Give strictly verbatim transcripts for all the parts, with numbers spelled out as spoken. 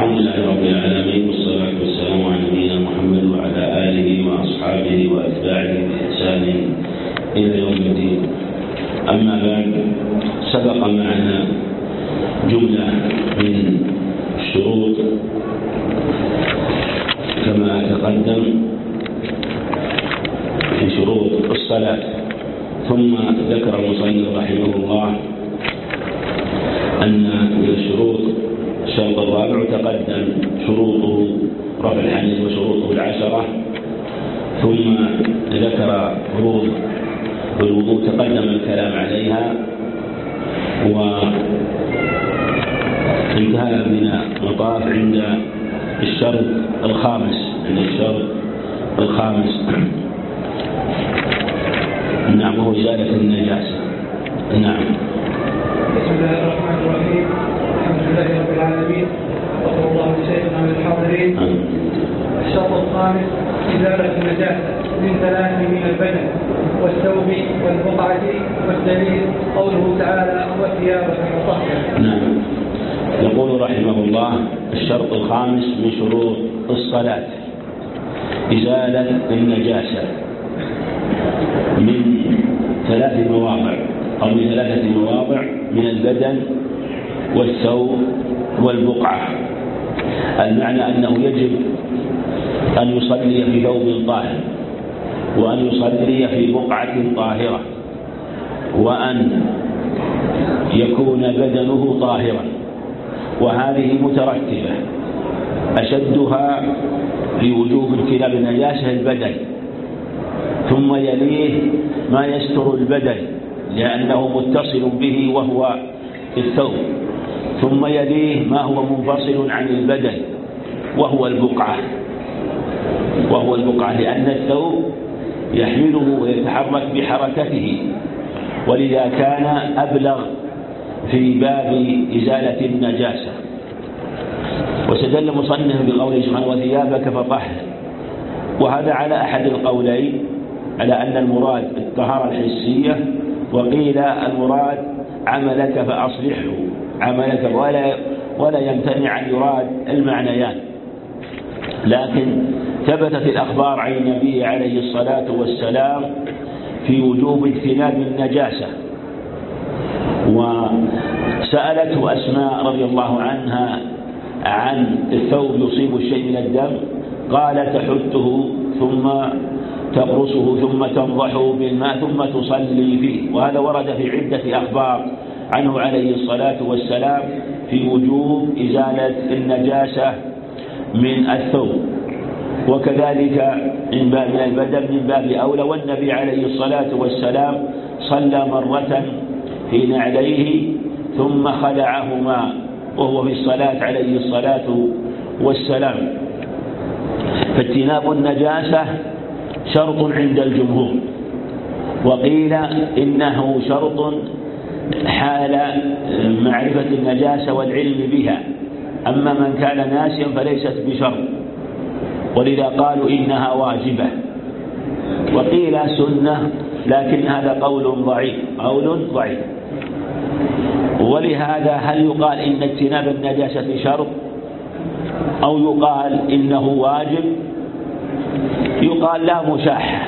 الحمد لله رب العالمين، والصلاة والسلام على نبينا محمد وعلى آله وأصحابه وأتباعه بإحسان إلى يوم الدين. أما بعد، سبق معنا جملة من الشروط كما تقدم في شروط الصلاة، ثم ذكر المصنف رحمه الله أن من الشروط الشرط الرابع تقدم شروطه رفع الحدث وشروطه العشرة، ثم ذكر فروض الوضوء تقدم الكلام عليها، وانتهى بنا مطاف عند الشرط الخامس عند الشرط الخامس نعم، وهو إزالة النجاسة. نعم. بسم الله الرحمن الرحيم، الحمد لله رب العالمين، وصلى الله وسلم على الحاضرين. الشرط الخامس إزالة النجاسة من ثلاث من البدن والثوب والبقعة، والدليل قوله تعالى وثيابك فطهر. نعم. يقول رحمه الله: الشرط الخامس من شروط الصلاة إزالة النجاسة من ثلاث مواضع أو من ثلاثة مواضع من البدن والثوب والبقعة. المعنى أنه يجب أن يصلي في ثوب طاهر، وأن يصلي في بقعة طاهرة، وأن يكون بدنه طاهرا، وهذه مترتبة. أشدها في وجوب اجتناب النجاسة البدن، ثم يليه ما يستر البدن لأنه متصل به وهو الثوب، ثم يليه ما هو منفصل عن البدن وهو البقعة وهو البقعة لأن الثوب يحمله ويتحرك بحركته، ولذا كان أبلغ في باب إزالة النجاسة. واستدل المصنف بقوله سبحانه وثيابك فطهر، وهذا على أحد القولين، على أن المراد الطهارة الحسية، وقيل المراد عملك فأصلحه عملك، ولا ولا يمتنع أن يراد المعنيان. لكن ثبتت الأخبار عن النبي عليه الصلاة والسلام في وجوب اجتناب النجاسة، وسألته أسماء رضي الله عنها عن الثوب يصيب الشيء من الدم، قال تحته ثم تقرصه ثم تنضحه بالماء ثم تصلي فيه. وهذا ورد في عدة أخبار عنه عليه الصلاة والسلام في وجوب إزالة النجاسة من الثوب، وكذلك من باب البدن من باب أولى. والنبي عليه الصلاة والسلام صلى مرة في نعليه ثم خلعهما وهو في الصلاة عليه الصلاة والسلام. فاجتناب النجاسة شرط عند الجمهور، وقيل إنه شرط حال معرفة النجاسة والعلم بها، أما من كان ناسيا فليست بشرط، ولذا قالوا إنها واجبة. وقيل سنة، لكن هذا قول ضعيف قول ضعيف ولهذا هل يقال إن اجتناب النجاسة شرط أو يقال إنه واجب؟ يقال لا مشاحة،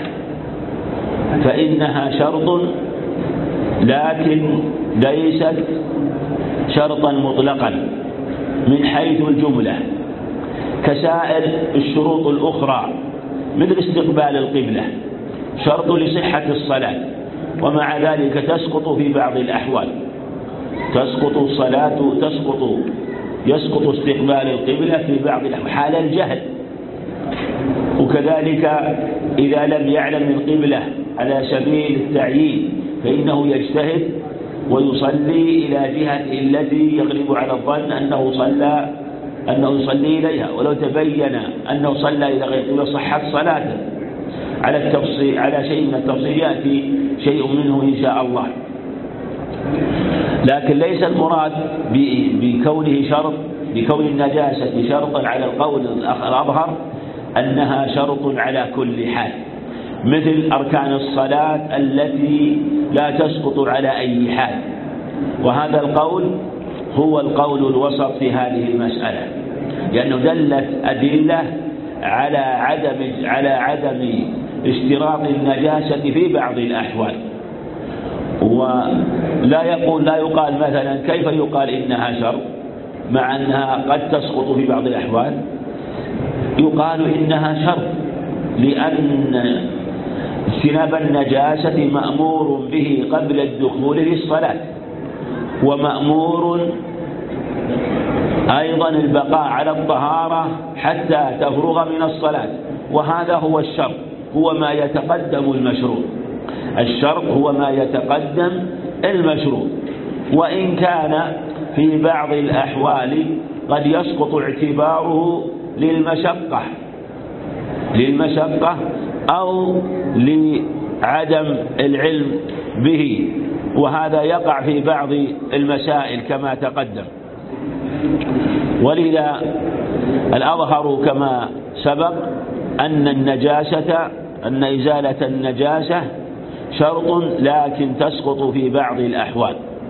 فإنها شرط لكن ليست شرطا مطلقا من حيث الجملة كسائر الشروط الأخرى، مثل استقبال القبلة شرط لصحة الصلاة، ومع ذلك تسقط في بعض الأحوال، تسقط الصلاة تسقط يسقط استقبال القبلة في بعض الأحوال حال الجهل. وكذلك إذا لم يعلم القبلة على سبيل التعيين فإنه يجتهد ويصلي إلى جهته التي يغلب على الظن أنه صلى أنه يصلي إليها، ولو تبين أنه صلى إلى غير القبلة صحت صلاته. على التفصيل على شيء من التفصيل يأتي شيء منه إن شاء الله، لكن ليس المراد بكونه شرط بكون النجاسة شرطا على القول الأظهر أنها شرط على كل حال، مثل أركان الصلاة التي لا تسقط على أي حال. وهذا القول هو القول الوسط في هذه المسألة، لأنه دلت أدلة على عدم على عدم اشتراط النجاسة في بعض الأحوال. ولا يقول لا يقال مثلا كيف يقال إنها شرط مع أنها قد تسقط في بعض الأحوال؟ يقال إنها شرط لأن اجتناب النجاسة مأمور به قبل الدخول للصلاة، ومأمور أيضا البقاء على الطهارة حتى تفرغ من الصلاة، وهذا هو الشرط، هو ما يتقدم المشروط. الشرط هو ما يتقدم المشروط، وإن كان في بعض الأحوال قد يسقط اعتباره للمشقة للمشقة أو لعدم العلم به، وهذا يقع في بعض المسائل كما تقدم. ولذا الأظهر كما سبق أن النجاسة أن إزالة النجاسة شرط لكن تسقط في بعض الأحوال.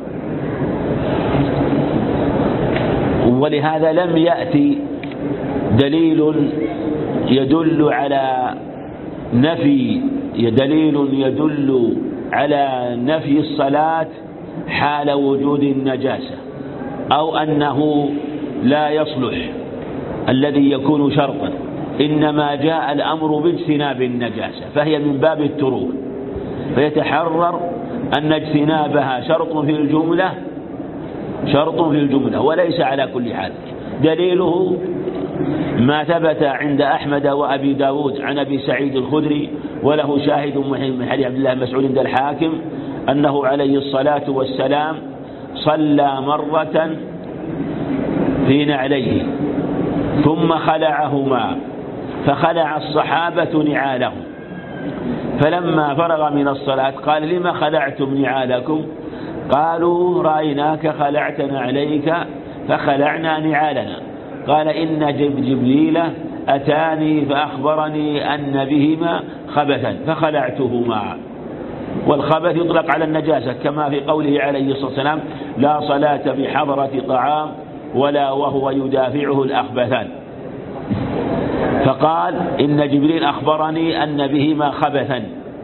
ولهذا لم يأتي دليل يدل على نفي دليل يدل على نفي الصلاة حال وجود النجاسة، أو أنه لا يصلح الذي يكون شرطا، إنما جاء الأمر باجتناب النجاسة، فهي من باب التروك، فيتحرر أن اجتنابها شرط في الجملة شرط في الجملة وليس على كل حال. دليله ما ثبت عند أحمد وأبي داود عن أبي سعيد الخدري، وله شاهد من حديث عبد الله بن مسعود عند الحاكم أنه عليه الصلاة والسلام صلى مرة في نعليه ثم خلعهما، فخلع الصحابة نعالهم، فلما فرغ من الصلاة قال: لما خلعتم نعالكم؟ قالوا: رأيناك خلعت نعليك فخلعنا نعالنا. قال: إن جبريل أتاني فأخبرني أن بهما خبثا فخلعتهما. والخبث يطلق على النجاسة كما في قوله عليه الصلاة والسلام: لا صلاة بحضرة طعام ولا وهو يدافعه الأخبثان. فقال: إن جبريل أخبرني أن بهما خبثا،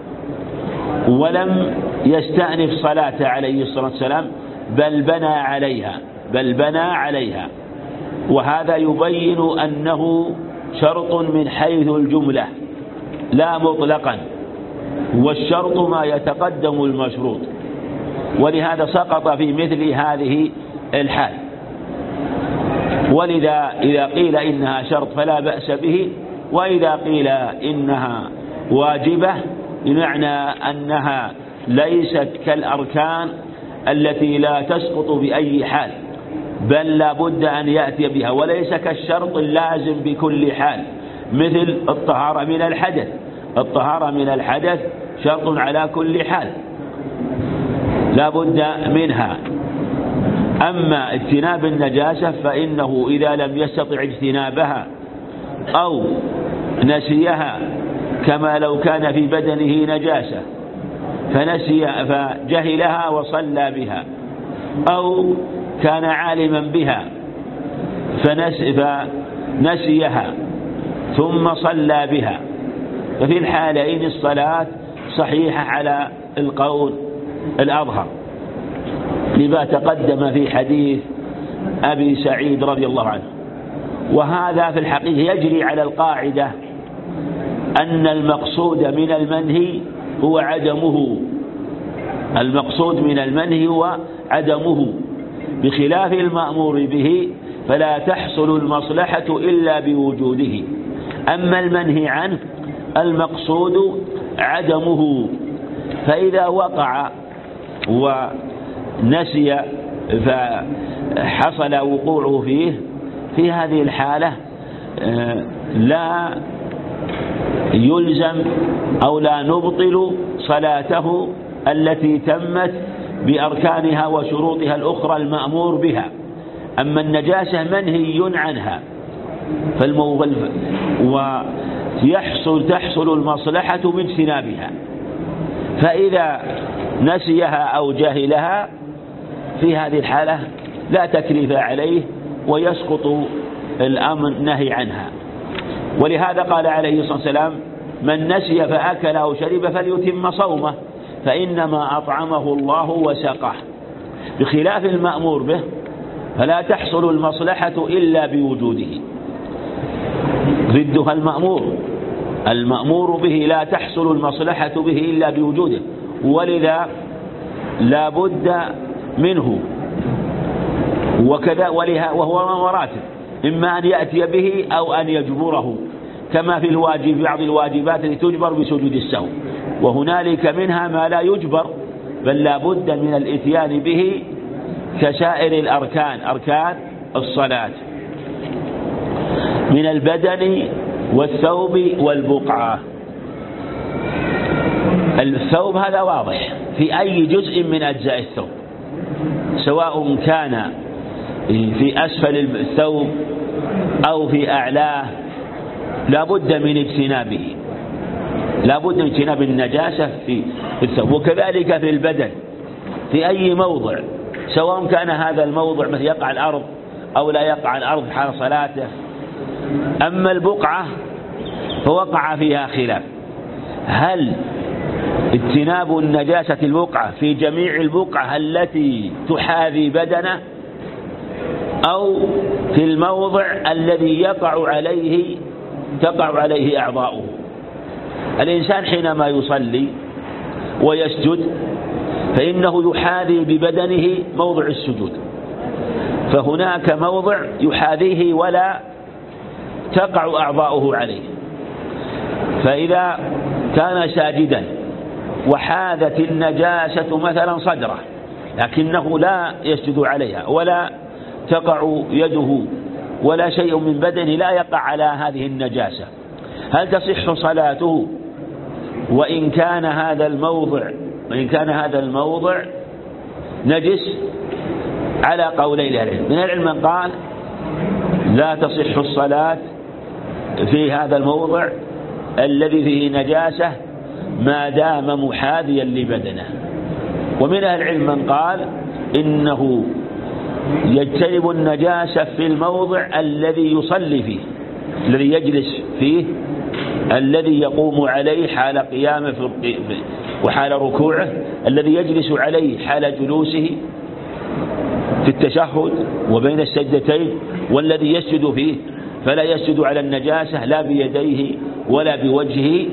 ولم يستأنف صلاة عليه الصلاة والسلام بل بنى عليها بل بنى عليها وهذا يبين أنه شرط من حيث الجملة لا مطلقا، والشرط ما يتقدم المشروط، ولهذا سقط في مثل هذه الحال. ولذا إذا قيل إنها شرط فلا بأس به، وإذا قيل إنها واجبة بمعنى أنها ليست كالأركان التي لا تسقط بأي حال، بل لا بد أن يأتي بها، وليس كالشرط اللازم بكل حال، مثل الطهارة من الحدث. الطهارة من الحدث شرط على كل حال لا بد منها. أما اجتناب النجاسة فإنه إذا لم يستطع اجتنابها أو نسيها، كما لو كان في بدنه نجاسة فنسي فجهلها وصلى بها، أو كان عالما بها فنسيها ثم صلى بها، ففي الحالين الصلاة صحيحة على القول الأظهر، لما تقدم في حديث أبي سعيد رضي الله عنه. وهذا في الحقيقة يجري على القاعدة أن المقصود من المنهي هو عدمه المقصود من المنهي هو عدمه بخلاف المأمور به، فلا تحصل المصلحة إلا بوجوده. أما المنهي عنه المقصود عدمه، فإذا وقع ونسي فحصل وقوعه فيه، في هذه الحالة لا يلزم أو لا نبطل صلاته التي تمت بأركانها وشروطها الأخرى المأمور بها. أما النجاسة منهي عنها فالموغل ويحصل تحصل المصلحة من اجتنابها، فإذا نسيها أو جهلها في هذه الحالة لا تكليف عليه ويسقط الأمر نهي عنها. ولهذا قال عليه الصلاة والسلام: من نسي فأكل أو شرب فليتم صومه فإنما أطعمه الله وسقاه، بخلاف المأمور به فلا تحصل المصلحة إلا بوجوده، ضدها المأمور، المأمور به لا تحصل المصلحة به إلا بوجوده، ولذا لا بد منه، وكذا ولها وهو مراتب، إما أن يأتي به أو أن يجبره، كما في الواجب بعض الواجبات التي تجبر بسجود السهو، وهنالك منها ما لا يجبر بل لا بد من الإتيان به كسائر الأركان، أركان الصلاة من البدن والثوب والبقعة. الثوب هذا واضح في أي جزء من أجزاء الثوب، سواء كان في أسفل الثوب أو في أعلاه لا بد من اجتنابه، لا بد من اجتناب النجاسة في الثوب. وكذلك في البدن في أي موضع، سواء كان هذا الموضع مثل يقع الأرض أو لا يقع الأرض حال صلاته. أما البقعة فوقع فيها خلاف، هل اجتناب النجاسة البقعة في جميع البقعة التي تحاذي بدنه أو في الموضع الذي يقع عليه تقع عليه أعضاؤه. الإنسان حينما يصلي ويسجد فإنه يحاذي ببدنه موضع السجود، فهناك موضع يحاذيه ولا تقع أعضاؤه عليه، فإذا كان ساجدا وحاذت النجاسة مثلا صدره لكنه لا يسجد عليها ولا تقع يده ولا شيء من بدنه لا يقع على هذه النجاسة، هل تصح صلاته وإن كان هذا الموضع وإن كان هذا الموضع نجس؟ على قولين العلم. من العلم من قال لا تصح الصلاة في هذا الموضع الذي فيه نجاسة ما دام محاذيا لبدنه، ومن أهل العلم من قال إنه يجتنب النجاسة في الموضع الذي يصلي فيه، الذي يجلس فيه، الذي يقوم عليه حال قيامه وحال ركوعه، الذي يجلس عليه حال جلوسه في التشهد وبين السجدتين، والذي يسجد فيه فلا يسجد على النجاسة لا بيديه ولا بوجهه.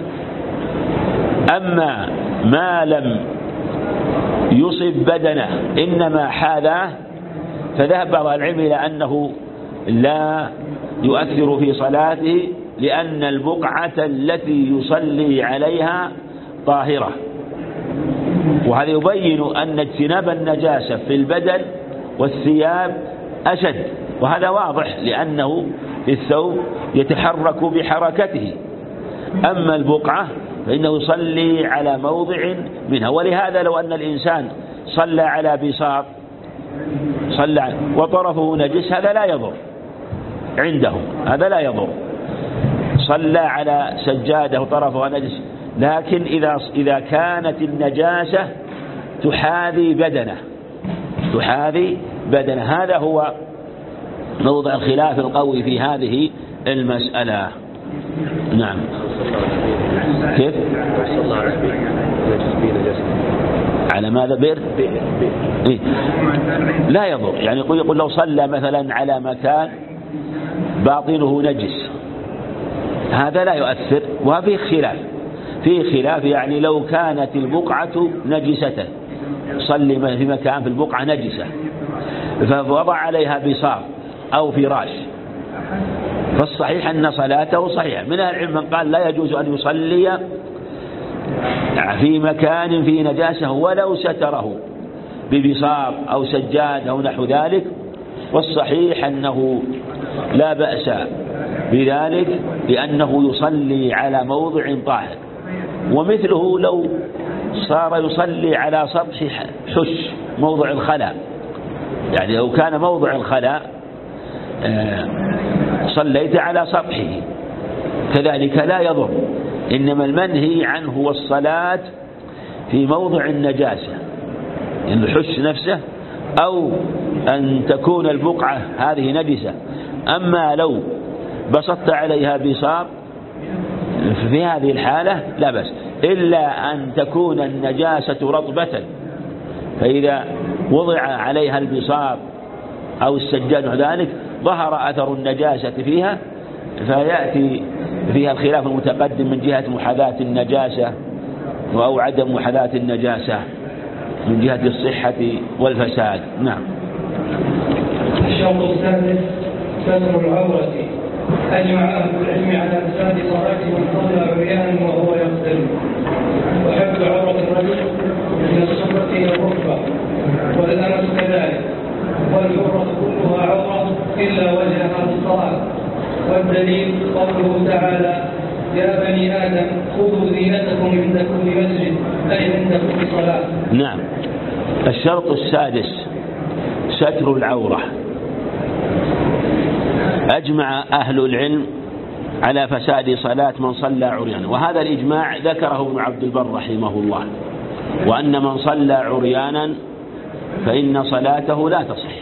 أما ما لم يصب بدنه إنما حاذاه فذهب بعض العلم إلى أنه لا يؤثر في صلاته، لأن البقعة التي يصلي عليها طاهرة. وهذا يبين أن اجتناب النجاسة في البدن والثياب أشد، وهذا واضح لأنه في الثوب يتحرك بحركته، أما البقعة فإنه يصلي على موضع منها. ولهذا لو أن الإنسان صلى على بساط صلى وطرفه نجس هذا لا يضر عنده، هذا لا يضر. صلى على سجادة وطرفها نجس، لكن إذا إذا كانت النجاسة تحاذي بدنه تحاذي بدنه هذا هو موضع الخلاف القوي في هذه المسألة. نعم. كيف؟ على ماذا؟ بئر؟ إيه؟ لا يضر، يعني يقول, يقول لو صلى مثلا على مكان باطنه نجس هذا لا يؤثر. وفيه خلاف فيه خلاف يعني لو كانت البقعة نجسة، صلي في مكان في البقعة نجسة فوضع عليها بساط أو فراش فالصحيح أن صلاته صحيحة. من أهل العلم من قال لا يجوز أن يصلي في مكان فيه نجاسة ولو ستره ببساط أو سجاد أو نحو ذلك، والصحيح أنه لا بأس بذلك لأنه يصلي على موضع طاهر. ومثله لو صار يصلي على سطح حش موضع الخلاء، يعني لو كان موضع الخلاء صليت على سطحه كذلك لا يضر، إنما المنهي عنه هو الصلاة في موضع النجاسة الحش نفسه، أو أن تكون البقعة هذه نجسة أما لو بسطت عليها بساط في هذه الحالة لا بأس، إلا أن تكون النجاسة رطبة، فإذا وضع عليها البساط أو السجاد ذلك ظهر أثر النجاسة فيها، فيأتي فيها الخلاف المتقدم من جهة محاذاة النجاسة أو عدم محاذاة النجاسة من جهة الصحة والفساد. نعم. الشرط السادس ستر العورة. أجمع أهل العلم على فساد صلاة من صلى عريانا وهو يغتسل، وحفظ عورة الرجل من السفرة إلى الركبة، والأنس كذلك، والحرة كلها عورة إلا وجهها في الصلاة. والدليل قوله تعالى: يا بني آدم خذوا زينتكم عند كل مسجد، أي عند كل صلاة. نعم. الشرط السادس ستر العورة. أجمع أهل العلم على فساد صلاة من صلى عريانا، وهذا الإجماع ذكره ابن عبد البر رحمه الله، وأن من صلى عريانا فإن صلاته لا تصح.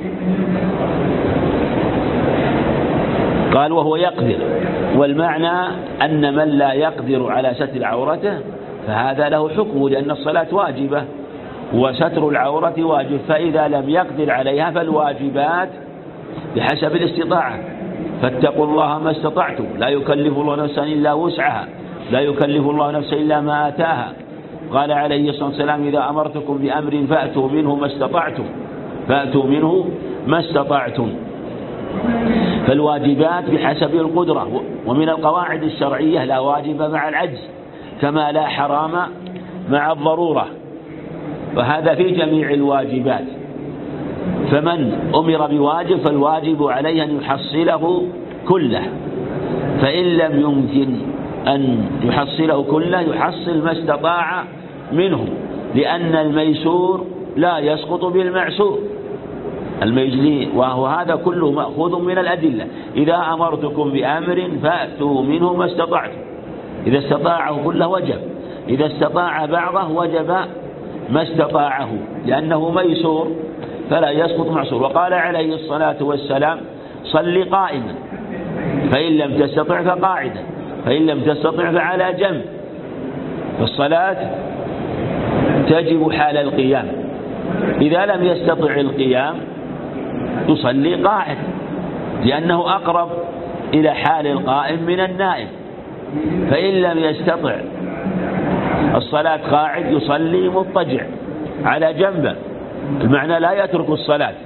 قال وهو يقدر، والمعنى أن من لا يقدر على ستر عورته فهذا له حكم، لأن الصلاة واجبة وستر العورة واجب، فإذا لم يقدر عليها فالواجبات بحسب الاستطاعة. فاتقوا الله ما استطعتم، لا يكلف الله نفسا إلا وسعها، لا يكلف الله نفسا إلا ما آتاها. قال عليه الصلاة والسلام: إذا أمرتكم بأمر فأتوا منه ما استطعتم، فأتوا منه ما استطعتم. فالواجبات بحسب القدرة. ومن القواعد الشرعية لا واجب مع العجز، كما لا حرام مع الضرورة، وهذا في جميع الواجبات. فمن أمر بواجب فالواجب عليه أن يحصله كله، فإن لم يمكن أن يحصله كله يحصل ما استطاع منه، لأن الميسور لا يسقط بالمعسور. الميزلي وهو هذا كله مأخوذ من الأدلة. إذا أمرتكم بأمر فأتوا منه ما استطعتم، إذا استطاعه كله وجب، إذا استطاع بعضه وجب ما استطاعه، لأنه ميسور فلا يسقط معسور. وقال عليه الصلاة والسلام: صل قائما، فإن لم تستطع فقاعدا، فإن لم تستطع فعلى جنب. فالصلاة تجب حال القيام، إذا لم يستطع القيام يصلي قاعد، لأنه أقرب إلى حال القائم من النائم. فإن لم يستطع الصلاة قاعد يصلي مضطجع على جنبه، المعنى لا يترك الصلاة.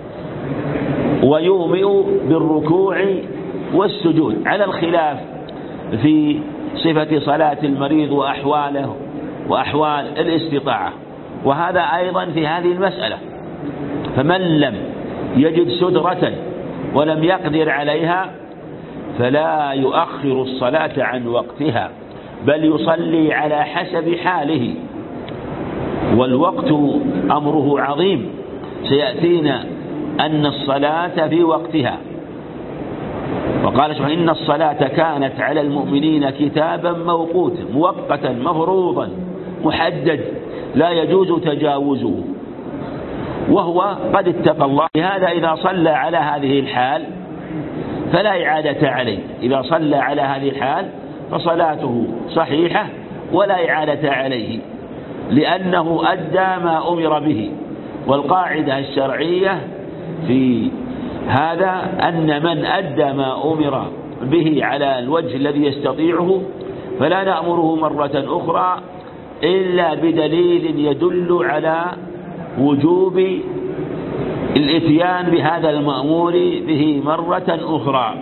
ويومئ بالركوع والسجود، على الخلاف في صفة صلاة المريض وأحواله وأحوال الاستطاعة، وهذا أيضا في هذه المسألة. فمن لم يجد سدرة ولم يقدر عليها فلا يؤخر الصلاة عن وقتها، بل يصلي على حسب حاله. والوقت أمره عظيم، سيأتينا أن الصلاة في وقتها. وقال سبحانه: إن الصلاة كانت على المؤمنين كتابا موقوتا مؤقتا مفروضا محدد لا يجوز تجاوزه، وهو قد اتقى الله. لهذا إذا صلى على هذه الحال فلا إعادة عليه، إذا صلى على هذه الحال فصلاته صحيحة ولا إعادة عليه، لأنه أدى ما أمر به. والقاعدة الشرعية في هذا أن من أدى ما أمر به على الوجه الذي يستطيعه فلا نأمره مرة أخرى إلا بدليل يدل على وجوب الإتيان بهذا المأمور به مرة أخرى.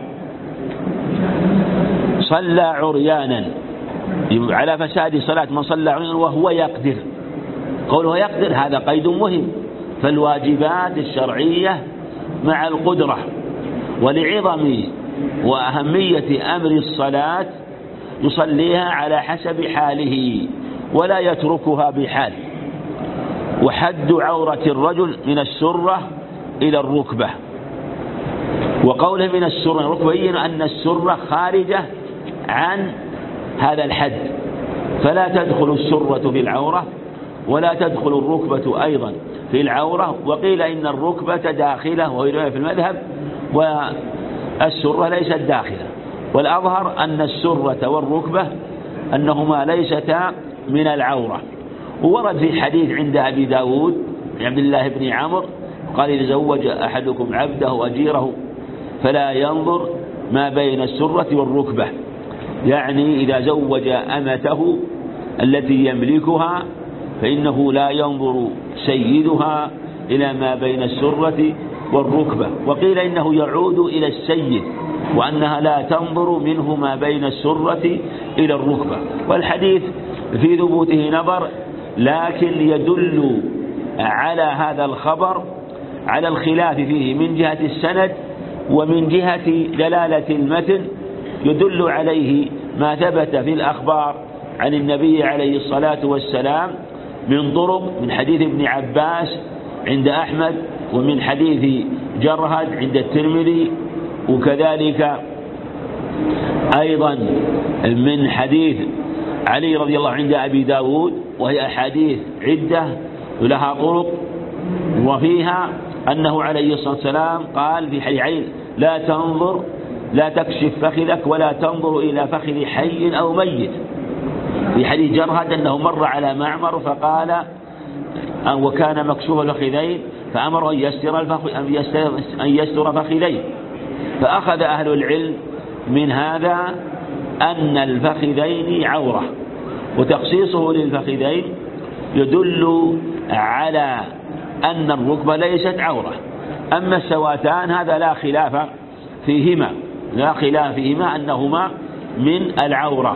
صلى عريانا، على فساد صلاة من صلى عريانا وهو يقدر. قوله يقدر هذا قيد مهم، فالواجبات الشرعية مع القدرة. ولعظم وأهمية أمر الصلاة يصليها على حسب حاله ولا يتركها بحال. وحد عورة الرجل من السرة إلى الركبة، وقوله من السرة إلى الركبة يبين أن السرة خارجة عن هذا الحد، فلا تدخل السرة في العورة ولا تدخل الركبة أيضا في العورة. وقيل إن الركبة داخلة وهي في المذهب، السرة ليست داخلة، والأظهر أن السرة والركبة أنهما ليستا من العورة. وورد في حديث عند أبي داود عبد الله بن عمرو قال: إذا زوج أحدكم عبده أجيره فلا ينظر ما بين السرة والركبة، يعني إذا زوج أمته التي يملكها فإنه لا ينظر سيدها إلى ما بين السرة والركبة. وقيل إنه يعود إلى السيد، وأنها لا تنظر منه ما بين السرة إلى الركبة. والحديث في ثبوته نظر، لكن يدل على هذا الخبر على الخلاف فيه من جهة السند ومن جهة دلالة المتن. يدل عليه ما ثبت في الأخبار عن النبي عليه الصلاة والسلام من طرق، من حديث ابن عباس عند أحمد، ومن حديث جرهد عند الترمذي، وكذلك أيضا من حديث علي رضي الله عنه عند أبي داود، وهي أحاديث عدة لها طرق. وفيها أنه عليه الصلاة والسلام قال في حديث عين: لا تنظر لا تكشف فخذك ولا تنظر إلى فخذ حي أو ميت. في حديث جرهد أنه مر على معمر فقال وكان مكشوف الفخذين فأمره أن يستر, أن يستر, أن يستر فخذيه. فأخذ أهل العلم من هذا أن الفخذين عورة، وتخصيصه للفخذين يدل على أن الركبة ليست عورة. أما السواتان هذا لا خلاف فيهما لا خلاف فيهما أنهما من العورة،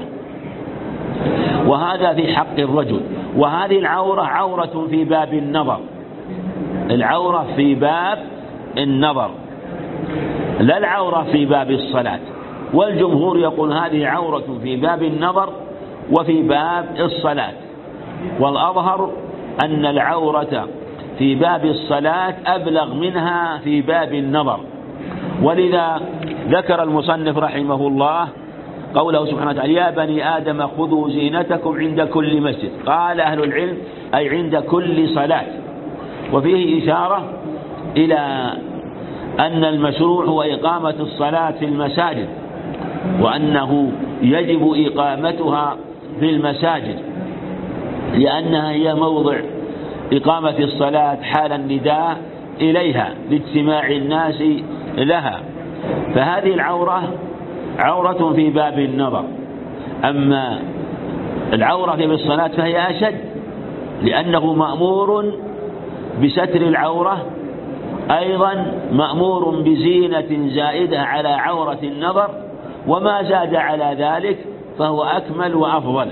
وهذا في حق الرجل. وهذه العورة عورة في باب النظر، العورة في باب النظر لا العورة في باب الصلاة. والجمهور يقول هذه عورة في باب النظر وفي باب الصلاة. والأظهر أن العورة في باب الصلاة أبلغ منها في باب النظر. ولذا ذكر المصنف رحمه الله قوله سبحانه وتعالى: يا بني آدم خذوا زينتكم عند كل مسجد. قال أهل العلم أي عند كل صلاة. وفيه إشارة إلى أن المشروع هو إقامة الصلاة في المساجد، وأنه يجب إقامتها في المساجد لأنها هي موضع إقامة الصلاة حال النداء إليها لاجتماع الناس لها. فهذه العورة عورة في باب النظر. أما العورة في الصلاة فهي أشد، لأنه مأمور بستر العورة، أيضا مأمور بزينة زائدة على عورة النظر، وما زاد على ذلك فهو أكمل وأفضل.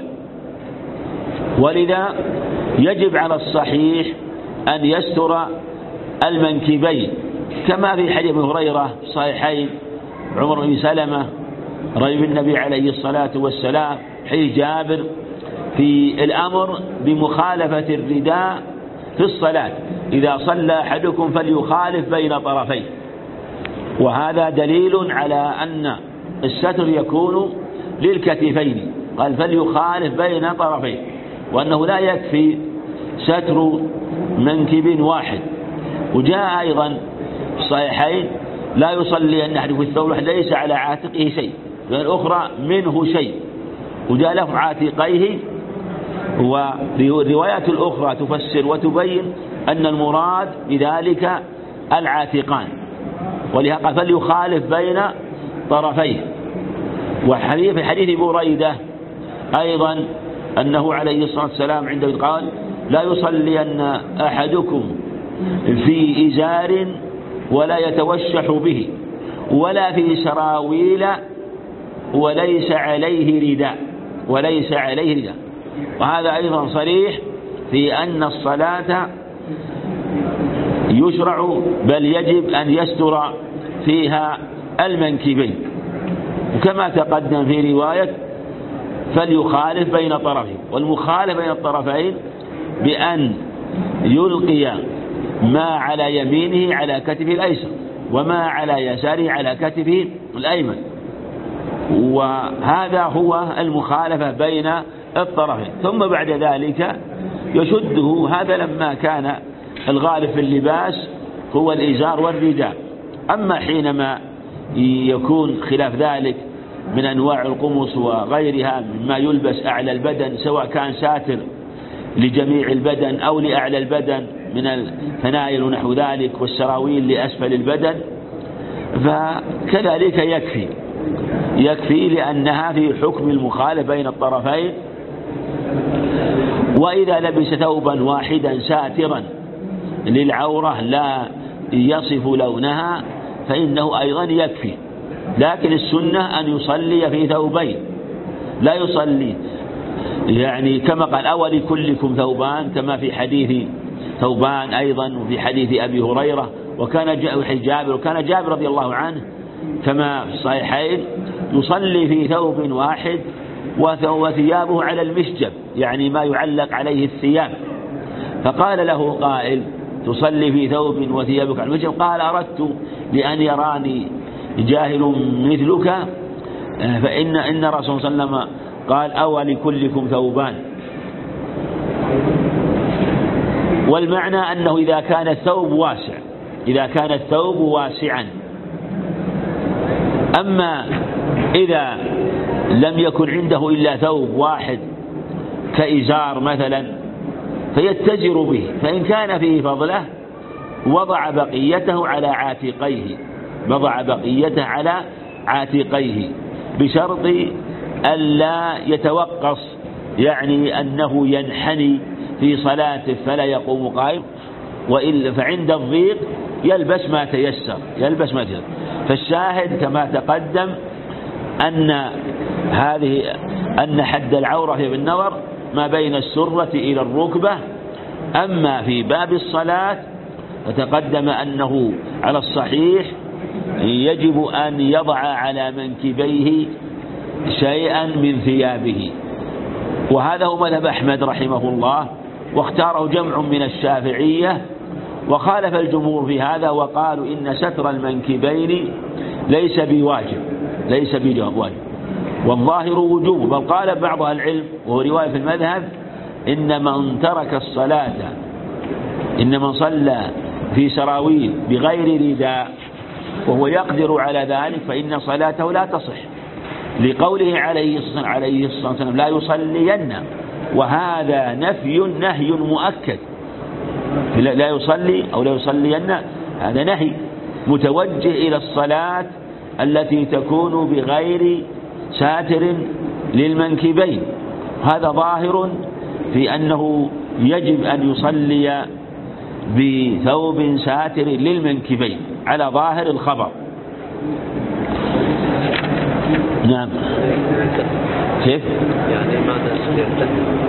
ولذا يجب على الصحيح أن يستر المنكبين، كما في حديث ابي هريرة صحيحين عمر بن سلمة رضي النبي عليه الصلاة والسلام حديث جابر في الأمر بمخالفة الرداء في الصلاة: إذا صلى أحدكم فليخالف بين طرفيه. وهذا دليل على أن الستر يكون للكتفين، قال فليخالف بين طرفيه، وأنه لا يكفي ستر منكب واحد. وجاء أيضا في الصحيحين: لا يصلي أن أحد في الثوب ليس على عاتقه شيء، والأخرى منه شيء. وجاء له عاتقيه. والروايات الأخرى تفسر وتبين أن المراد بذلك العاتقان، ولهذا قال فليخالف بين طرفيه. وحديث في حديث بريدة أيضا أنه عليه الصلاة والسلام عنده قال: لا يصلي أن أحدكم في إزار ولا يتوشح به ولا في سراويل وليس عليه رداء وليس عليه رداء. وهذا أيضا صريح في أن الصلاة يشرع بل يجب أن يستر فيها المنكبين. وكما تقدم في رواية فليخالف بين طرفين، والمخالف بين الطرفين بأن يلقي ما على يمينه على كتفه الأيسر وما على يساره على كتفه الأيمن، وهذا هو المخالفة بين الطرفين. ثم بعد ذلك يشده، هذا لما كان الغالب في اللباس هو الإزار والرداء. أما حينما يكون خلاف ذلك من أنواع القمص وغيرها مما يلبس أعلى البدن، سواء كان ساتر لجميع البدن أو لأعلى البدن من الفنائل ونحو ذلك، والسراويل لأسفل البدن، فكذلك يكفي يكفي لأنها في حكم المخالف بين الطرفين. وإذا لبس ثوبا واحدا ساترا للعورة لا يصف لونها فإنه أيضا يكفي، لكن السنة أن يصلي في ثوبين، لا يصلي يعني كما قال أول كلكم ثوبان، كما في حديث ثوبان أيضا وفي حديث أبي هريرة، وكان جابر وكان جابر رضي الله عنه كما في الصحيحين يصلي في ثوب واحد وثيابه على المشجب، يعني ما يعلق عليه الثياب. فقال له قائل تصلي في ثوب وثيابك على المشجب؟ قال أردت لأن يراني جاهل مثلك، فإن إن رسول صلى الله عليه وسلم قال أول كلكم ثوبان. والمعنى أنه إذا كان الثوب واسع إذا كان الثوب واسعا أما إذا لم يكن عنده إلا ثوب واحد كإزار مثلا فيتجر به، فإن كان فيه فضله وضع بقيته على عاتقيه وضع بقيته على عاتقيه بشرط ألا يتوقص، يعني أنه ينحني في صلاته فلا يقوم قائم، وإلا فعند الضيق يلبس ما تيسر يلبس ما تيسر. فالشاهد كما تقدم أن هذه أن حد العورة في النظر ما بين السرة إلى الركبة. أما في باب الصلاة فتقدم أنه على الصحيح يجب أن يضع على منكبيه شيئا من ثيابه، وهذا هو مذهب أحمد رحمه الله، واختاره جمع من الشافعية، وخالف الجمهور في هذا وقالوا إن ستر المنكبين ليس بواجب ليس بواجب والظاهر وجوب، بل قال بعض أهل العلم وهو رواية في المذهب إن من ترك الصلاة إن من صلى في سراويل بغير رداء وهو يقدر على ذلك فإن صلاته لا تصح، لقوله عليه الصلاة والسلام لا يصلين، وهذا نفي نهي مؤكد، لا يصلي أو لا يصلين هذا نهي متوجه إلى الصلاة التي تكون بغير ساتر للمنكبين. هذا ظاهر في أنه يجب أن يصلي بثوب ساتر للمنكبين على ظاهر الخبر. نعم. كيف؟ يعني ماذا يلتحف؟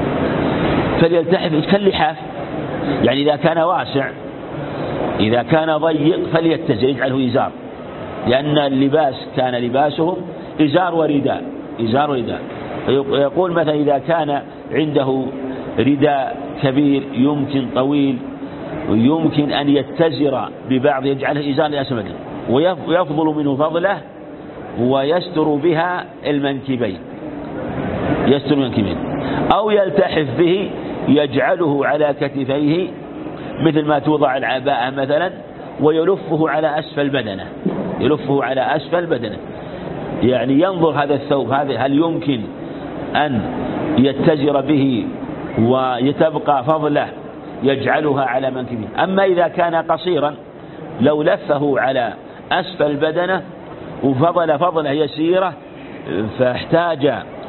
فليلتحف كاللحاف، يعني إذا كان واسع إذا كان ضيق فليتزر يجعله إزار، لأن اللباس كان لباسهم إزار ورداء إزار ورداء. يقول مثلا إذا كان عنده رداء كبير يمكن طويل ويمكن أن يتزر ببعض يجعله إزار لأسفل ويفضل منه فضله ويستر بها المنكبين يستر المنكبين، أو يلتحف به يجعله على كتفيه مثل ما توضع العباءة مثلا ويلفه على أسفل بدنه يلفه على أسفل بدنه يعني ينظر هذا الثوب هذا هل يمكن أن يتزر به ويتبقى فضله يجعلها على منكبه. أما إذا كان قصيرا لو لفه على أسفل بدنه وفضل فضله يسيرة فاحتاج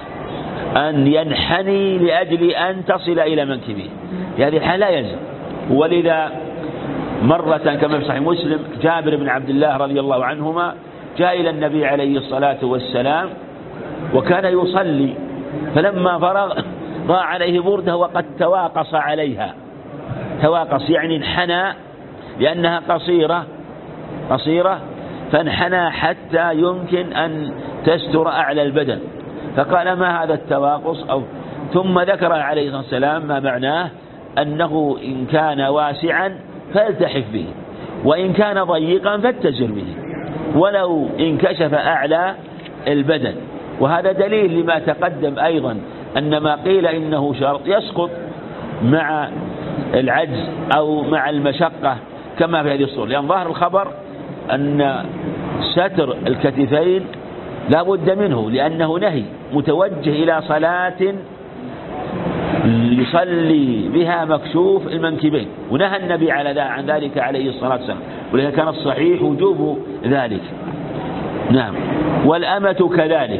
أن ينحني لأجل أن تصل إلى منكبه، هذه الحالة لا يلزم. ولذا مرة كما في صحيح مسلم جابر بن عبد الله رضي الله عنهما جاء إلى النبي عليه الصلاة والسلام وكان يصلي، فلما فرغ ضاع عليه برده وقد تواقص عليها تواقص يعني انحنى لأنها قصيرة قصيرة فانحنى حتى يمكن أن تستر أعلى البدن، فقال ما هذا التواقص؟ أو ثم ذكر عليه الصلاة والسلام ما معناه أنه إن كان واسعا فالتحف به، وإن كان ضيقا فاتزر به ولو انكشف أعلى البدن. وهذا دليل لما تقدم أيضا أن ما قيل إنه شرط يسقط مع العجز أو مع المشقة كما في هذه الصورة، لأن ظاهر الخبر أن ستر الكتفين لا بد منه، لأنه نهي متوجه إلى صلاة يصلي بها مكشوف المنكبين، ونهى النبي على عن ذلك عليه الصلاة والسلام، ولذلك كان الصحيح وجوب ذلك. نعم. والأمة كذلك.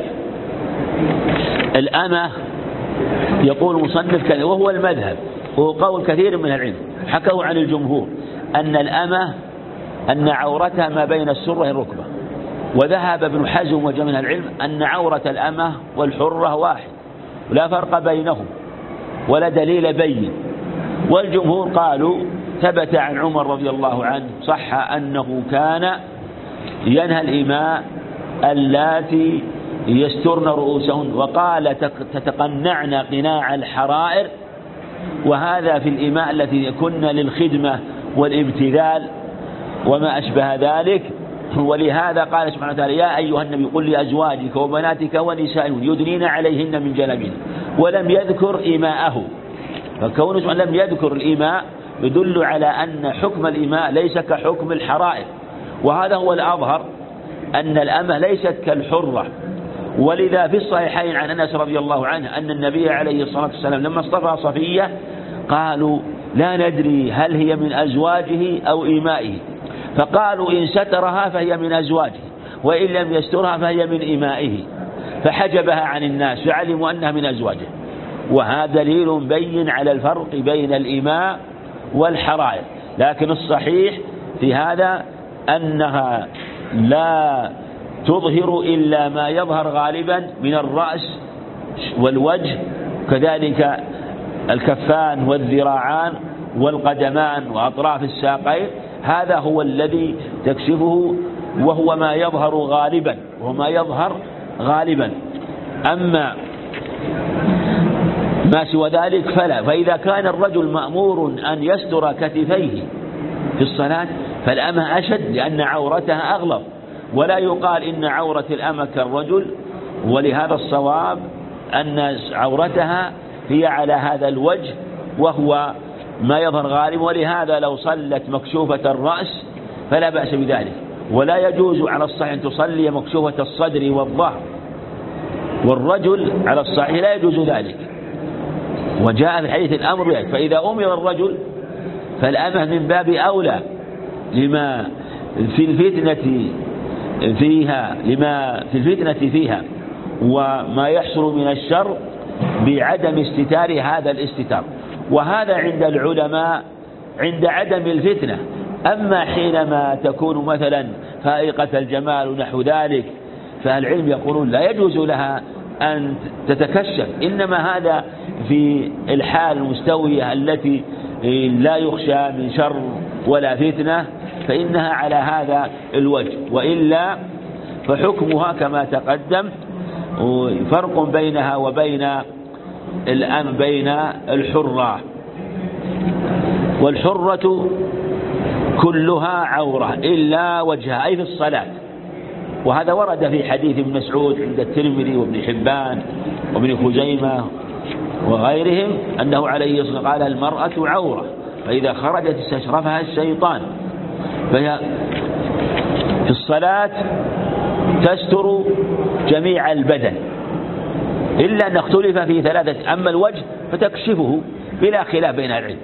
الأمة يقول مصنف كذا، وهو المذهب، وهو قول كثير من العلم حكوا عن الجمهور أن الأمة أن عورتها ما بين السرة والركبة، وذهب ابن حزم وجمع من العلم أن عورة الأمة والحرة واحد ولا فرق بينهم ولا دليل بين. والجمهور قالوا ثبت عن عمر رضي الله عنه صح أنه كان ينهى الإماء اللاتي يسترن رؤوسهن، وقال تتقنعن قناع الحرائر، وهذا في الإماء التي يكن للخدمة والابتذال وما أشبه ذلك. ولهذا قال سبحانه وتعالى يا أيها النبي قل لأزواجك وبناتك ونسائهن يدنين عليهن من جلابيبهن، ولم يذكر إيماءه. فكونه سبحانه لم يذكر الإيماء يدل على أن حكم الإيماء ليس كحكم الحرائر، وهذا هو الأظهر أن الأمة ليست كالحرة. ولذا في الصحيحين عن أنس رضي الله عنه أن النبي عليه الصلاة والسلام لما اصطفى صفية قالوا لا ندري هل هي من أزواجه أو إيمائه، فقالوا إن سترها فهي من أزواجه، وإن لم يسترها فهي من إيمائه، فحجبها عن الناس فعلموا أنها من أزواجه. وهذا دليل بين على الفرق بين الإيماء والحرائر. لكن الصحيح في هذا أنها لا تظهر إلا ما يظهر غالبا من الرأس والوجه، كذلك الكفان والذراعان والقدمان وأطراف الساقين، هذا هو الذي تكشفه وهو ما يظهر غالبا وهو ما يظهر غالبا. أما ما سوى ذلك فلا. فإذا كان الرجل مأمور أن يستر كتفيه في الصلاة فالأمة أشد، لأن عورتها أغلظ، ولا يقال إن عورة الأمة كالرجل. ولهذا الصواب أن عورتها هي على هذا الوجه وهو ما يظهر غالب. ولهذا لو صلت مكشوفة الرأس فلا بأس بذلك، ولا يجوز على الصحيح أن تصلي مكشوفة الصدر والظهر، والرجل على الصحيح لا يجوز ذلك، وجاء في الحديث الأمر بذلك. فإذا أمر الرجل فالأمة من باب أولى لما في الفتنة فيها لما في الفتنة فيها وما يحصل من الشر بعدم استتار هذا الاستتار. وهذا عند العلماء عند عدم الفتنة. أما حينما تكون مثلا فائقة الجمال ونحو ذلك فالعلم يقولون لا يجوز لها أن تتكشف، إنما هذا في الحال المستوية التي لا يخشى من شر ولا فتنة فإنها على هذا الوجه، وإلا فحكمها كما تقدم فرق بينها وبين الأم بين الحرة. والحرة كلها عورة إلا وجهها، أي في الصلاة. وهذا ورد في حديث ابن مسعود عند الترمذي وابن حبان وابن خزيمة وغيرهم أنه عليه الصلاة والسلام قال المرأة عورة فإذا خرجت استشرفها الشيطان. فهي في الصلاة تستر جميع البدن إلا أن اختلف في ثلاثة. أما الوجه فتكشفه بلا خلاف بين العلم،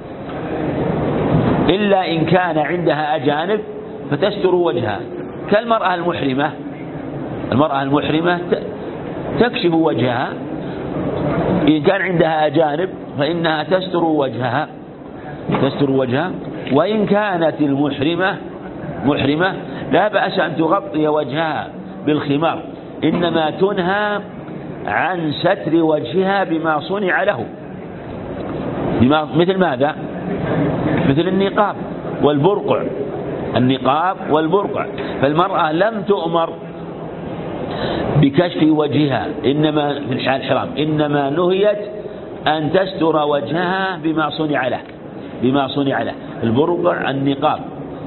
إلا إن كان عندها أجانب فتستر وجهها كالمرأة المحرمة. المرأة المحرمة تكشف وجهها، إن كان عندها أجانب فإنها تستر وجهها تستر وجهها وإن كانت المحرمة محرمة لا بأس أن تغطي وجهها بالخمار، إنما تنهى عن ستر وجهها بما صنع له، بما مثل ماذا؟ مثل النقاب والبرقع. النقاب والبرقع، فالمرأة لم تؤمر بكشف وجهها إنما في الحال الحرام، إنما نهيت أن تستر وجهها بما صنع له بما صنع له البرقع النقاب.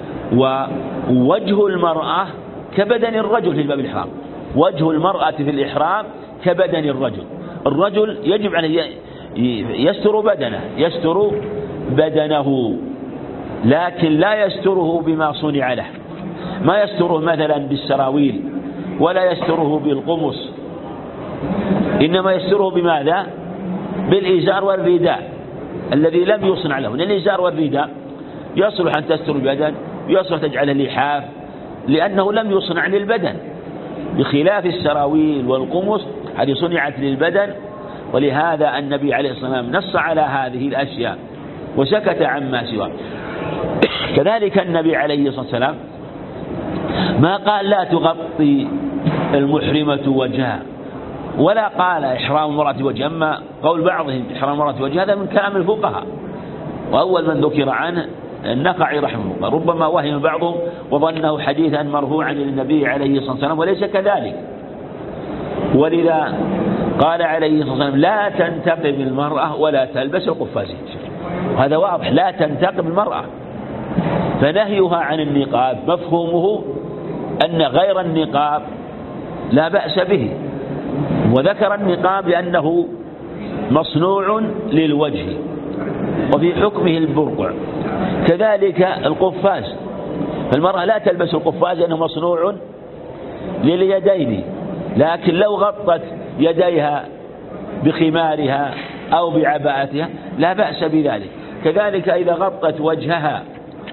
ووجه المرأة كبدن الرجل في الباب الإحرام، وجه المرأة في الإحرام كبدن الرجل. الرجل يجب عليه يستر بدنه يستر بدنه لكن لا يستره بما صنع له. ما يستره مثلا بالسراويل ولا يستره بالقمص، إنما يستره بماذا؟ بالإزار والرداء الذي لم يصنع له. لأن الإزار والرداء يصلح أن تستر البدن، يصلح تجعله لحاف لأنه لم يصنع للبدن، بخلاف السراويل والقمص هذه صنعت للبدن. ولهذا النبي عليه الصلاة والسلام نص على هذه الأشياء وسكت عما سواه. كذلك النبي عليه الصلاة والسلام ما قال لا تغطي المحرمة وجهها، ولا قال إحرام المرأة وجهها. أما قول بعضهم إحرام المرأة وجهها هذا من كلام الفقهاء، وأول من ذكر عنه النخعي رحمه الله. ربما وهم بعضهم وظنه حديثا مرفوعا للنبي عليه الصلاة والسلام وليس كذلك. ولذا قال عليه الصلاة والسلام لا تنتقب المرأة ولا تلبس القفازين. هذا واضح، لا تنتقب المرأة، فنهيها عن النقاب مفهومه أن غير النقاب لا بأس به، وذكر النقاب لأنه مصنوع للوجه وفي حكمه البرقع. كذلك القفاز، فالمرأة لا تلبس القفاز لأنه مصنوع لليدين، لكن لو غطت يديها بخمارها أو بعباءتها لا بأس بذلك. كذلك إذا غطت وجهها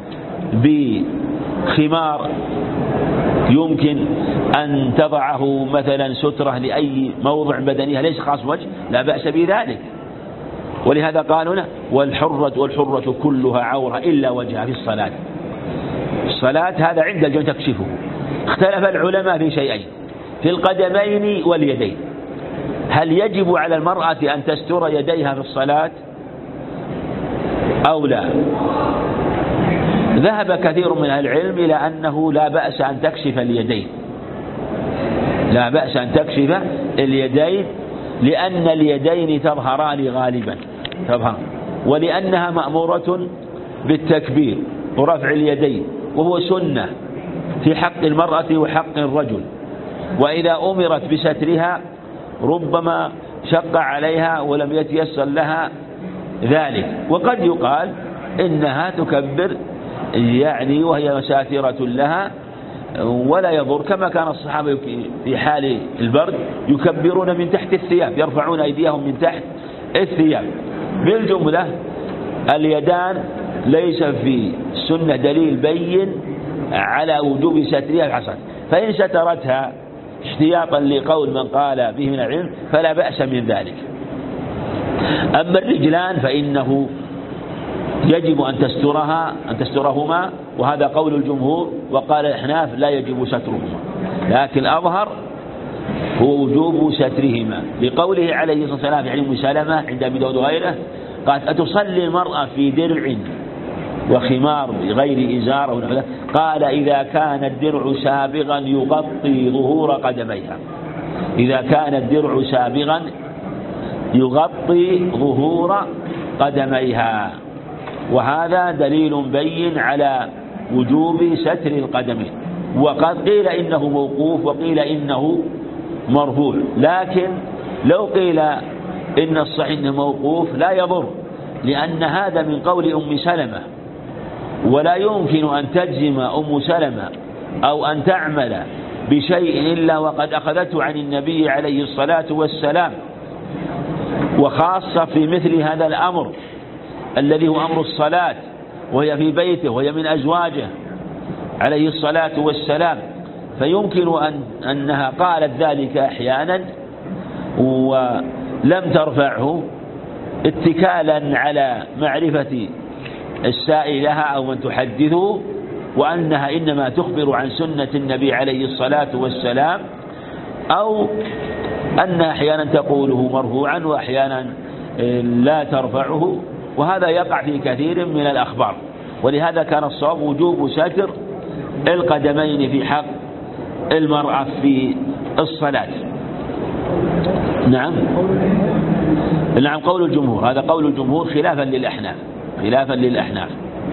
بخمار يمكن أن تضعه مثلا سترة لأي موضع بدنها ليس خاص وجه لا بأس بذلك. ولهذا قالوا له والحرة والحرة كلها عورة إلا وجهها في الصلاة. الصلاة هذا عند الجن تكشفه. اختلف العلماء في شيئين، في القدمين واليدين، هل يجب على المرأة أن تستر يديها في الصلاة أو لا؟ ذهب كثير من أهل العلم إلى أنه لا بأس أن تكشف اليدين، لا بأس أن تكشف اليدين لأن اليدين تظهران غالبا تظهر، ولأنها مأمورة بالتكبير ورفع اليدين وهو سنة في حق المرأة وحق الرجل. وإذا أمرت بسترها ربما شق عليها ولم يتيسر لها ذلك. وقد يقال إنها تكبر يعني وهي ساترة لها ولا يضر، كما كان الصحابة في حال البرد يكبرون من تحت الثياب، يرفعون أيديهم من تحت الثياب. بالجملة اليدان ليس في السنة دليل بين على وجوب سترها الحصن، فإن سترتها احتياطا لقول من قال به من العلم فلا بأس من ذلك. أما الرجلان فإنه يجب أن تسترها أن تسترهما، وهذا قول الجمهور، وقال الأحناف لا يجب سترهما، لكن أظهر هو وجوب سترهما لقوله عليه الصلاة والسلام في أم سلمة عند أبي داود وغيره قالت أتصلي المرأة في درع وخمار بغير إزار أو نحو، قال إذا كان الدرع سابغا يغطي ظهور قدميها، إذا كان الدرع سابغا يغطي ظهور قدميها. وهذا دليل بين على وجوب ستر القدمين. وقد قيل إنه موقوف وقيل إنه مرفوع، لكن لو قيل إن الصحيح إنه موقوف لا يضر، لأن هذا من قول أم سلمة، ولا يمكن أن تجزم أم سلمة أو أن تعمل بشيء إلا وقد أخذته عن النبي عليه الصلاة والسلام، وخاصة في مثل هذا الأمر الذي هو أمر الصلاة وهي في بيته وهي من أزواجه عليه الصلاة والسلام. فيمكن أن أنها قالت ذلك أحيانا ولم ترفعه اتكالا على معرفة السائل لها أو من تحدثه، وأنها إنما تخبر عن سنة النبي عليه الصلاة والسلام، أو أنها أحيانا تقوله مرفوعا وأحيانا لا ترفعه، وهذا يقع في كثير من الأخبار. ولهذا كان الصواب وجوب ستر القدمين في حق المرأة في الصلاة. نعم نعم قول الجمهور، هذا قول الجمهور خلافا للأحناف خلافا للأحناف.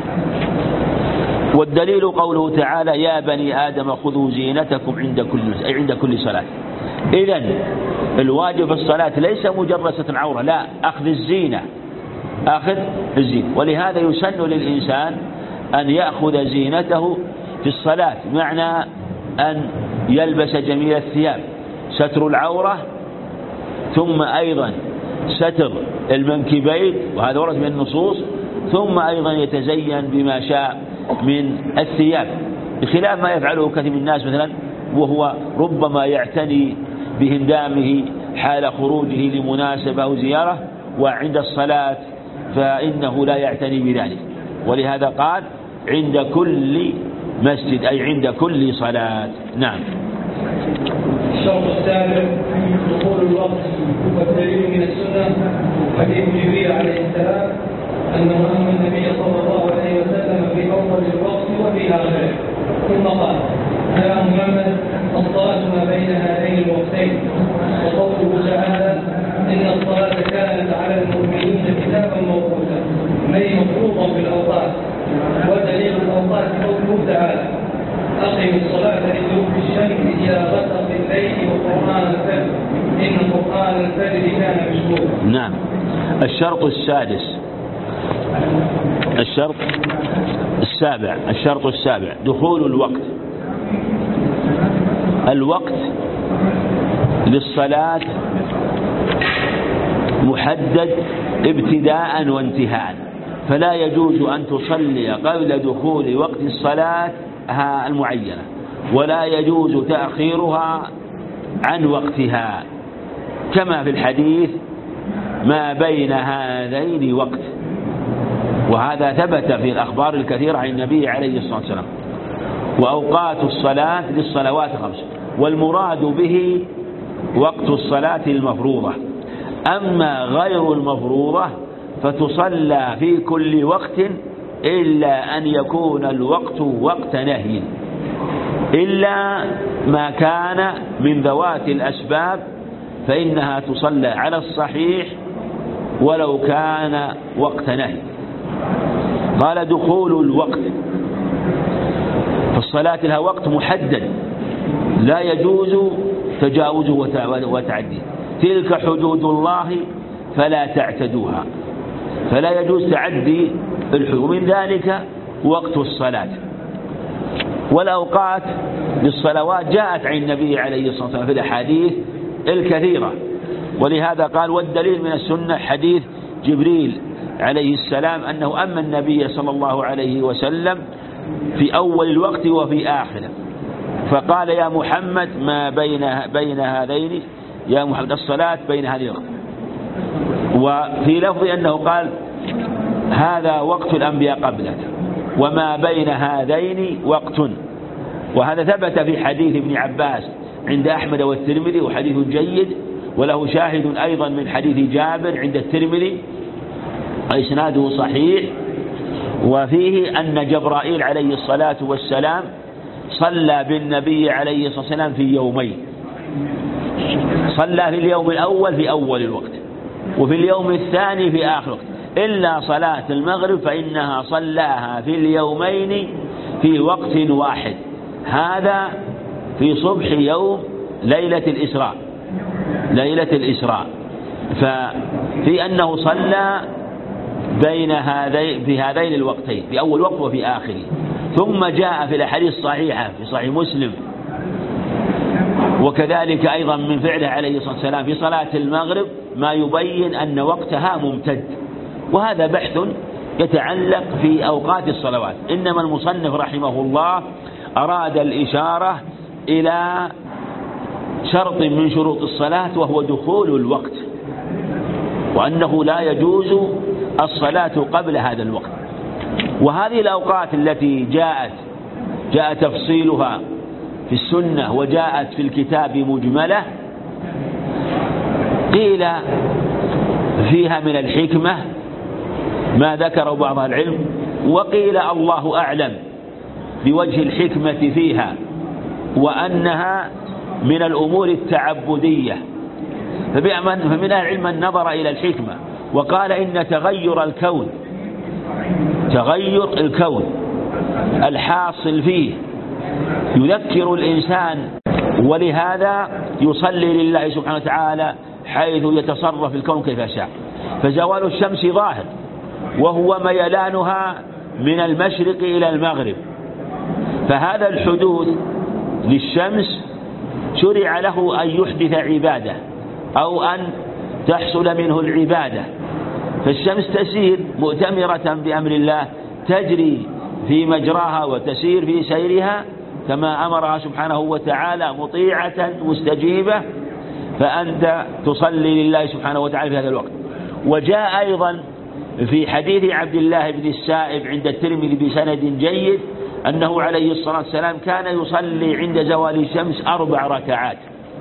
والدليل قوله تعالى يا بني آدم خذوا زينتكم عند كل أي عند كل صلاة. إذن الواجب في الصلاة ليس مجرد ستر العورة، لا، أخذ الزينة أخذ الزينة. ولهذا يسن للإنسان أن يأخذ زينته في في الصلاة بمعنى أن يلبس جميل الثياب، ستر العورة، ثم أيضا ستر المنكبين، وهذا ورد من النصوص، ثم أيضا يتزين بما شاء من الثياب، بخلاف ما يفعله كثير من الناس مثلا، وهو ربما يعتني بهندامه حال خروجه لمناسبة أو زيارة، وعند الصلاة فإنه لا يعتني بذلك. ولهذا قال عند كل مسجد، أي عند كل صلاة. نعم. الشرط السابع دخول الوقت، والدليل من السنة حديث جبريل عليه السلام أنه أمر النبي صلى الله عليه وسلم في أول الوقت وفي آخره، ثم قال: يا محمد الصلاة ما بين هذين الوقتين. وقوله تعالى: إن الصلاة كانت على المؤمنين كتابا موقوتا، أي مفروضا بالأوقات. ودليل الأوقات قوله تعالى: أقم الصلاة لدلوك الشمس إلى غسق الليل وقرآن الفجر إن قرآن الفجر كان مشهودا. نعم. الشرط السادس الشرط السابع الشرط السابع دخول الوقت. الوقت للصلاة محدد ابتداء وانتهاء، فلا يجوز أن تصلي قبل دخول وقت الصلاة المعينة، ولا يجوز تأخيرها عن وقتها، كما في الحديث ما بين هذين وقت، وهذا ثبت في الأخبار الكثيرة عن النبي عليه الصلاة والسلام. وأوقات الصلاة للصلوات خمس، والمراد به وقت الصلاة المفروضة. أما غير المفروضة فتصلى في كل وقت إلا أن يكون الوقت وقت نهي، إلا ما كان من ذوات الأسباب فإنها تصلى على الصحيح ولو كان وقت نهي. قال دخول الوقت، فالصلاة لها وقت محدد لا يجوز تجاوزه وتعديه. تلك حدود الله فلا تعتدوها، فلا يجوز تعدي الحدود، ومن ذلك وقت الصلاة. والأوقات للصلوات جاءت عن النبي عليه الصلاة والسلام في الأحاديث الكثيرة، ولهذا قال والدليل من السنة حديث جبريل عليه السلام أنه أما النبي صلى الله عليه وسلم في أول الوقت وفي آخره، فقال يا محمد ما بين بين هذين، يا محمد الصلاة بين هذين الوقت. وفي لفظ أنه قال هذا وقت الأنبياء قبلك وما بين هذين وقت، وهذا ثبت في حديث ابن عباس عند أحمد والترمذي، وحديث جيد، وله شاهد أيضا من حديث جابر عند الترمذي وإسناده صحيح. وفيه أن جبرائيل عليه الصلاة والسلام صلى بالنبي عليه الصلاة والسلام في يومين، صلى في اليوم الأول في أول الوقت، وفي اليوم الثاني في آخر الوقت، إلا صلاة المغرب فإنها صلاها في اليومين في وقت واحد، هذا في صبح يوم ليلة الإسراء ليلة الإسراء ففي أنه صلى بين هذين في هذين الوقتين، في أول وقت وفي آخره. ثم جاء في الأحاديث الصحيحة في صحيح مسلم وكذلك أيضا من فعله عليه الصلاة والسلام في صلاة المغرب ما يبين أن وقتها ممتد، وهذا بحث يتعلق في أوقات الصلوات. إنما المصنف رحمه الله أراد الإشارة إلى شرط من شروط الصلاة وهو دخول الوقت، وأنه لا يجوز الصلاة قبل هذا الوقت. وهذه الأوقات التي جاءت جاء تفصيلها في السنة وجاءت في الكتاب مجملة، قيل فيها من الحكمة ما ذكره بعض العلم، وقيل الله أعلم بوجه الحكمة فيها، وأنها من الأمور التعبدية. فمن العلم النظر إلى الحكمة وقال إن تغير الكون تغير الكون الحاصل فيه يذكر الإنسان، ولهذا يصلي لله سبحانه وتعالى حيث يتصرف الكون كيف شاء. فزوال الشمس ظاهر وهو ميلانها من المشرق إلى المغرب، فهذا الحدوث للشمس شرع له أن يحدث عبادة أو أن تحصل منه العبادة. فالشمس تسير مؤتمرة بأمر الله، تجري في مجراها وتسير في سيرها كما أمرها سبحانه وتعالى، مطيعة مستجيبة، فأنت تصلي لله سبحانه وتعالى في هذا الوقت. وجاء أيضا في حديث عبد الله بن السائب عند الترمذي بسند جيد أنه عليه الصلاة والسلام كان يصلي عند زوال الشمس أربع ركعات،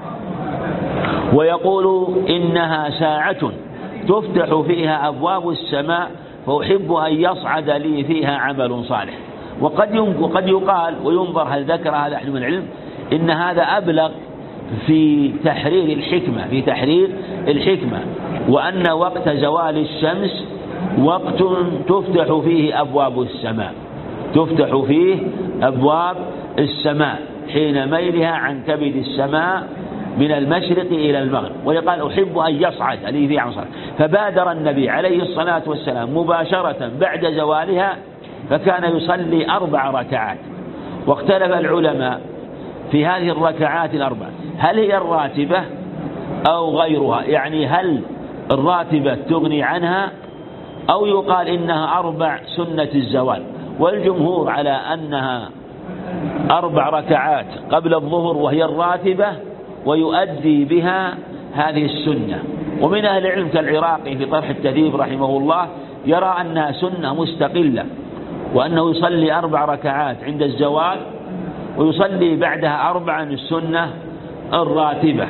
ويقول إنها ساعة تفتح فيها أبواب السماء فأحب أن يصعد لي فيها عمل صالح. وقد وقد يقال وينظر هل ذكر هذا أحد من العلم إن هذا أبلغ في تحرير الحكمة في تحرير الحكمة وأن وقت زوال الشمس وقت تفتح فيه أبواب السماء تفتح فيه أبواب السماء حين ميلها عن كبد السماء من المشرق إلى المغرب. ويقال أحب أن يصعد لي فيها عمل صالح، فبادر النبي عليه الصلاة والسلام مباشرة بعد زوالها فكان يصلي أربع ركعات. واختلف العلماء في هذه الركعات الأربع هل هي الراتبة أو غيرها، يعني هل الراتبة تغني عنها أو يقال إنها أربع سنة الزوال. والجمهور على أنها أربع ركعات قبل الظهر وهي الراتبة ويؤدي بها هذه السنة. ومن أهل العلم كالعراقي في طرح التهذيب رحمه الله يرى أنها سنة مستقلة، وأنه يصلي أربع ركعات عند الزوال ويصلي بعدها أربعا السنة الراتبة.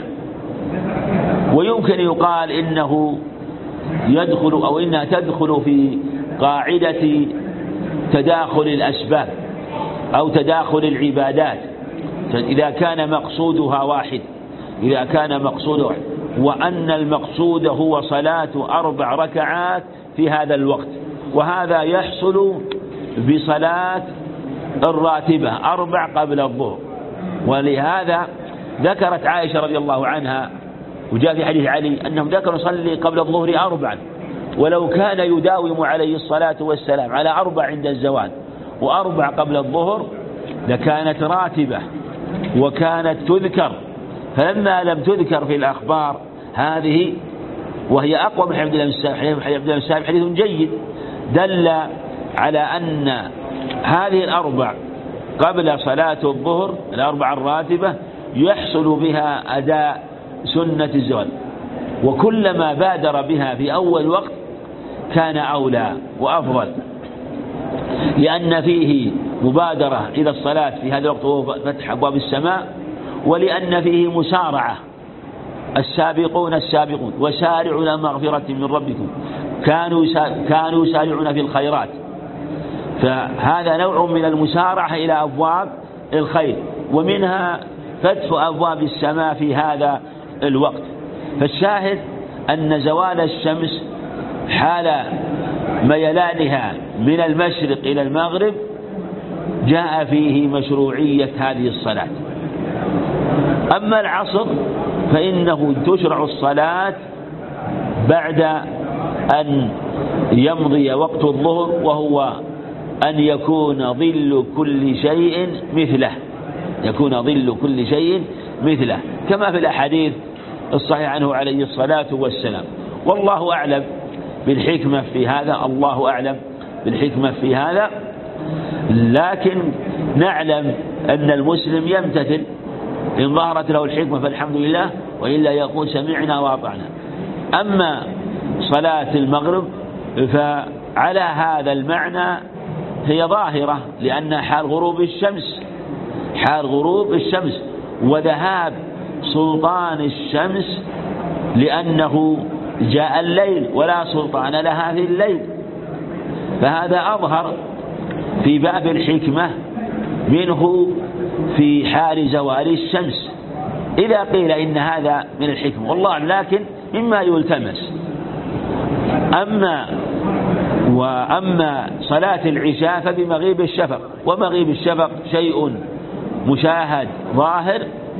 ويمكن يقال إنه يدخل أو إنها تدخل في قاعدة تداخل الأسباب أو تداخل العبادات إذا كان مقصودها واحد إذا كان مقصودها واحد وأن المقصود هو صلاة أربع ركعات في هذا الوقت، وهذا يحصل بصلاة الراتبة أربع قبل الظهر. ولهذا ذكرت عائشة رضي الله عنها وجاء في حديث علي أنهم ذكروا يصلي قبل الظهر أربعا، ولو كان يداوم عليه الصلاة والسلام على أربع عند الزوال وأربع قبل الظهر لكانت راتبة وكانت تذكر. فلما لم تذكر في الأخبار هذه وهي أقوى من حديث عبد الله بن السائب حديث جيد دل على أن هذه الأربع قبل صلاة الظهر الأربع الراتبة يحصل بها أداء سنة الزوال، وكلما بادر بها في أول وقت كان أولى وأفضل، لأن فيه مبادرة إلى الصلاة في هذا الوقت وهو فتح أبواب السماء، ولأن فيه مسارعة السابقون السابقون وسارعوا إلى مغفرة من ربكم كانوا كانوا يسارعون في الخيرات. فهذا نوع من المسارعة إلى أبواب الخير، ومنها فتح أبواب السماء في هذا الوقت. فالشاهد أن زوال الشمس حال ميلانها من المشرق إلى المغرب جاء فيه مشروعية هذه الصلاة. أما العصر فإنه تشرع الصلاة بعد أن يمضي وقت الظهر، وهو أن يكون ظل كل شيء مثله يكون ظل كل شيء مثله كما في الأحاديث الصحيح عنه عليه الصلاة والسلام. والله أعلم بالحكمة في هذا الله أعلم بالحكمة في هذا لكن نعلم أن المسلم يمتثل إن ظهرت له الحكمة فالحمد لله، وإلا يقول سمعنا وأطعنا. أما صلاة المغرب فعلى هذا المعنى هي ظاهرة، لأن حال غروب الشمس حال غروب الشمس وذهاب سلطان الشمس، لأنه جاء الليل ولا سلطان لها في الليل، فهذا أظهر في باب الحكمة منه في حال زوال الشمس إذا قيل إن هذا من الحكمة، والله لكن مما يلتمس. أما وأما صلاة العشاء فبمغيب الشفق، ومغيب الشفق شيء مشاهد ظاهر،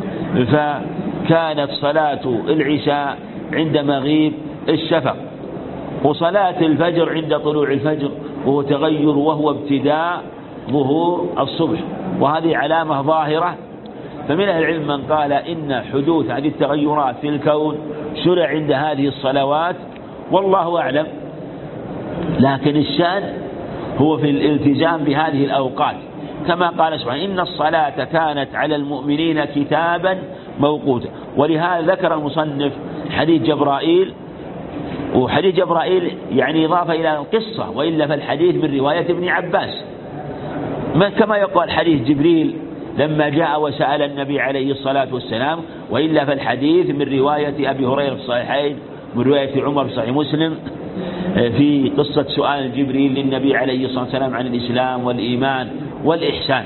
فكانت صلاة العشاء عند مغيب الشفق، وصلاة الفجر عند طلوع الفجر وهو تغير وهو ابتداء ظهور الصبح. وهذه علامة ظاهرة. فمن أهل العلم من قال إن حدوث هذه التغيرات في الكون شرع عند هذه الصلوات، والله أعلم. لكن الشأن هو في الالتزام بهذه الأوقات، كما قال سبحانه إن الصلاة كانت على المؤمنين كتابا موقوتا. ولهذا ذكر المصنف حديث جبرائيل، وحديث جبرائيل يعني إضافة إلى القصة، وإلا فالحديث من رواية ابن عباس، كما يقول حديث جبريل لما جاء وسأل النبي عليه الصلاة والسلام، وإلا فالحديث من رواية أبي هريرة في الصحيحين، من رواية عمر في صحيح مسلم في قصة سؤال جبريل للنبي عليه الصلاة والسلام عن الإسلام والإيمان والإحسان،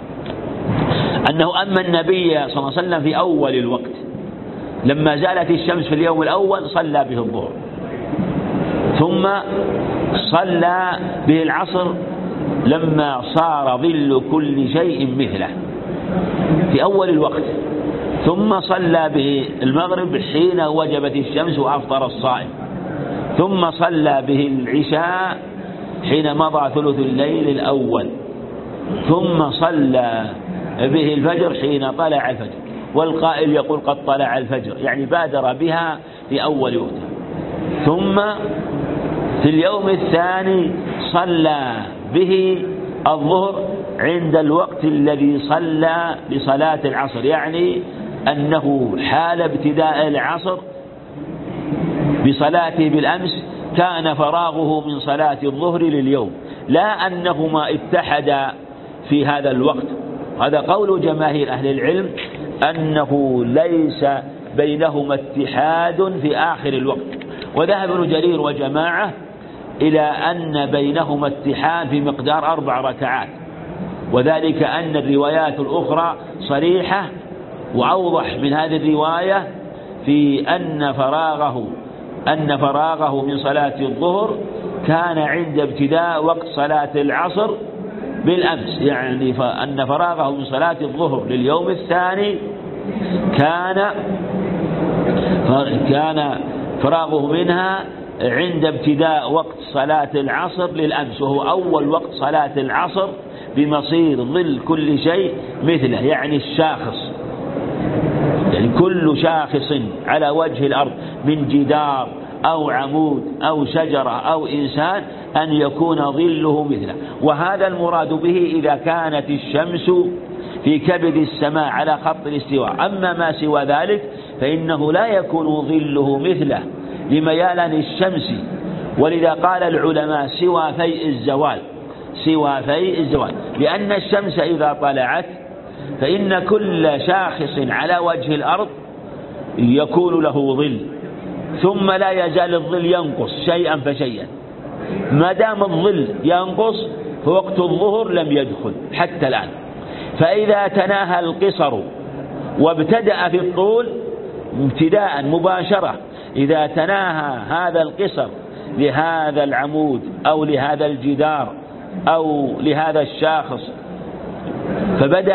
أنه أما النبي صلى الله عليه وسلم في أول الوقت لما زالت الشمس في اليوم الأول صلى به الظهر، ثم صلى به العصر لما صار ظل كل شيء مثله في أول الوقت، ثم صلى به المغرب حين وجبت الشمس وأفطر الصائم، ثم صلى به العشاء حين مضى ثلث الليل الأول، ثم صلى به الفجر حين طلع الفجر. والقائل يقول قد طلع الفجر، يعني بادر بها في أول وقتها. ثم في اليوم الثاني صلى به الظهر عند الوقت الذي صلى لصلاة العصر، يعني أنه حال ابتداء العصر بصلاته بالأمس كان فراغه من صلاة الظهر لليوم، لا أنهما اتحدا في هذا الوقت. هذا قول جماهير أهل العلم أنه ليس بينهما اتحاد في آخر الوقت. وذهب ابن جرير وجماعة إلى أن بينهما اتحاد في مقدار أربع ركعات، وذلك أن الروايات الأخرى صريحة وأوضح من هذه الرواية في أن فراغه أن فراغه من صلاة الظهر كان عند ابتداء وقت صلاة العصر بالأمس، يعني أن فراغه من صلاة الظهر لليوم الثاني كان كان فراغه منها عند ابتداء وقت صلاة العصر للأمس، وهو أول وقت صلاة العصر بمصير ظل كل شيء مثله، يعني الشاخص، يعني كل شاخص على وجه الأرض من جدار أو عمود أو شجرة أو إنسان أن يكون ظله مثله. وهذا المراد به إذا كانت الشمس في كبد السماء على خط الاستواء. أما ما سوى ذلك فإنه لا يكون ظله مثله لميالان الشمس. ولذا قال العلماء سوى فيء الزوال، سوى فيء الزوال، لأن الشمس إذا طلعت فإن كل شاخص على وجه الأرض يكون له ظل، ثم لا يزال الظل ينقص شيئا فشيئا. ما دام الظل ينقص فوقت الظهر لم يدخل حتى الآن. فإذا تناهى القصر وابتدأ في الطول ابتداء مباشرة، إذا تناهى هذا القصر لهذا العمود أو لهذا الجدار أو لهذا الشاخص فبدأ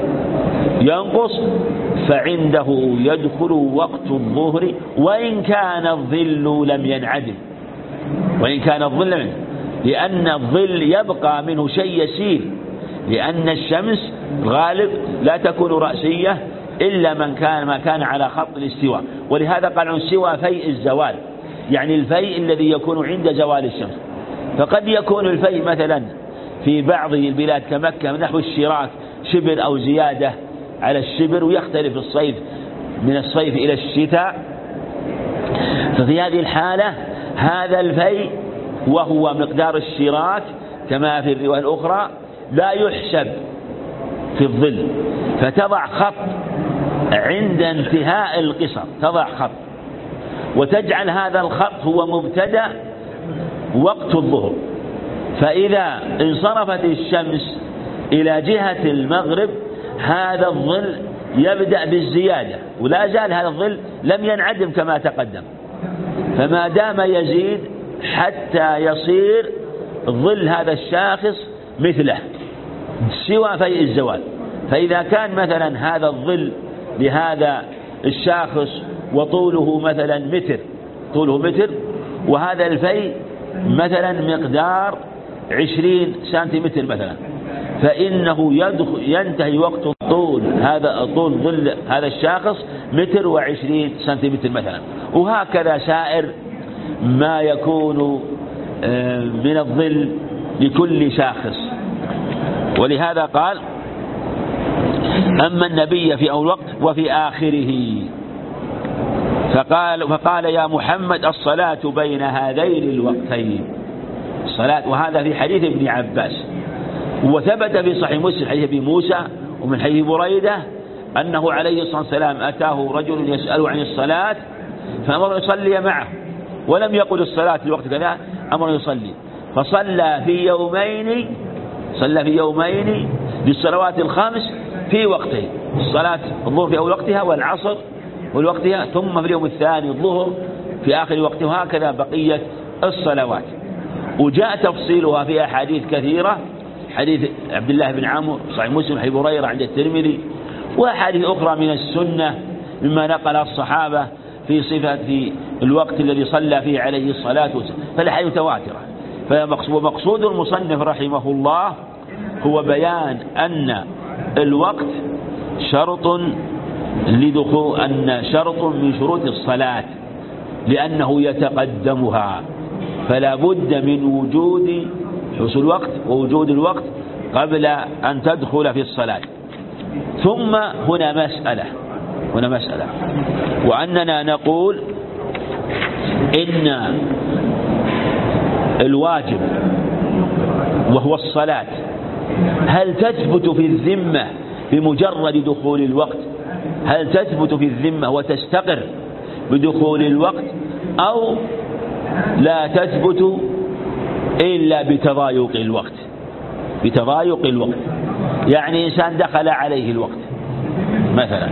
ينقص، فعنده يدخل وقت الظهر وإن كان الظل لم ينعدم، وإن كان الظل لم ينعدم، لأن الظل يبقى منه شيء يسير، لأن الشمس غالب لا تكون رأسية إلا من كان ما كان على خط الاستواء. ولهذا قال عن سوى فيء الزوال، يعني الفيء الذي يكون عند زوال الشمس. فقد يكون الفيء مثلا في بعض البلاد كمكة نحو الشراك شبر أو زيادة على الشبر، ويختلف الصيف من الصيف إلى الشتاء. ففي هذه الحالة هذا الفيء وهو مقدار الشراك كما في الرواية الأخرى لا يحسب في الظل، فتضع خط عند انتهاء القصر، تضع خط وتجعل هذا الخط هو مبتدأ وقت الظهر. فإذا انصرفت الشمس إلى جهة المغرب هذا الظل يبدأ بالزيادة، ولا زال هذا الظل لم ينعدم كما تقدم، فما دام يزيد حتى يصير ظل هذا الشاخص مثله سوى فيء الزوال. فإذا كان مثلا هذا الظل لهذا الشاخص وطوله مثلا متر، طوله متر، وهذا الفيء مثلا مقدار عشرين سنتيمتر مثلا، فإنه ينتهي وقت طول هذا طول ظل هذا الشاخص متر وعشرين سنتيمتر مثلا، وهكذا سائر ما يكون من الظل لكل شاخص. ولهذا قال: أما النبي في أول وقت وفي آخره. فقال, فقال يا محمد الصلاة بين هذين الوقتين الصلاة. وهذا في حديث ابن عباس، وثبت في صحيح مسلم حديث ابي موسى ومن حديث بريدة أنه عليه الصلاة والسلام أتاه رجل يسأل عن الصلاة فأمر يصلي معه، ولم يقل الصلاة في الوقت كذا، أمر يصلي، فصلى في يومين صلى في يومين للصلوات الخمس في وقتين، الصلاة الظهر في أول وقتها والعصر في وقتها، ثم في اليوم الثاني الظهر في آخر وقتها، وهكذا بقية الصلوات. وجاء تفصيلها في أحاديث كثيرة، حديث عبد الله بن عمرو صحيح مسلم، حديث هريرة عند الترمذي، وأحاديث أخرى من السنة مما نقل الصحابة في صفة في الوقت الذي صلى فيه عليه الصلاة والسلام، فالأحاديث متواترة. فمقصود المصنف رحمه الله هو بيان أن الوقت شرط لدخول أن شرط من شروط الصلاة، لأنه يتقدمها، فلا بد من وجود حصول الوقت ووجود الوقت قبل أن تدخل في الصلاة. ثم هنا مسألة هنا مسألة وأننا نقول إن الواجب وهو الصلاة هل تثبت في الذمة بمجرد دخول الوقت؟ هل تثبت في الذمة وتستقر بدخول الوقت، أو لا تثبت إلا بتضايق الوقت؟ بتضايق الوقت يعني إنسان دخل عليه الوقت مثلا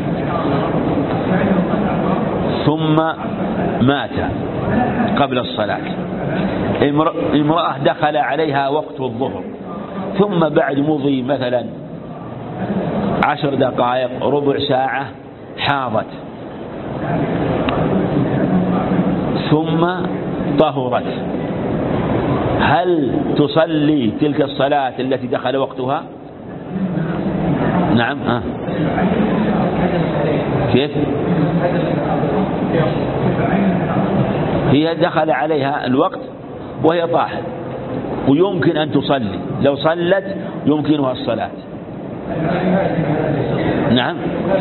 ثم مات قبل الصلاة، امرأة دخل عليها وقت الظهر ثم بعد مضي مثلا عشر دقائق ربع ساعة حاضت ثم طهرت، هل تصلي تلك الصلاة التي دخل وقتها؟ نعم. آه. كيف؟ هي دخل عليها الوقت وهي طاهر ويمكن أن تصلي، لو صلت يمكنها الصلاة. نعم،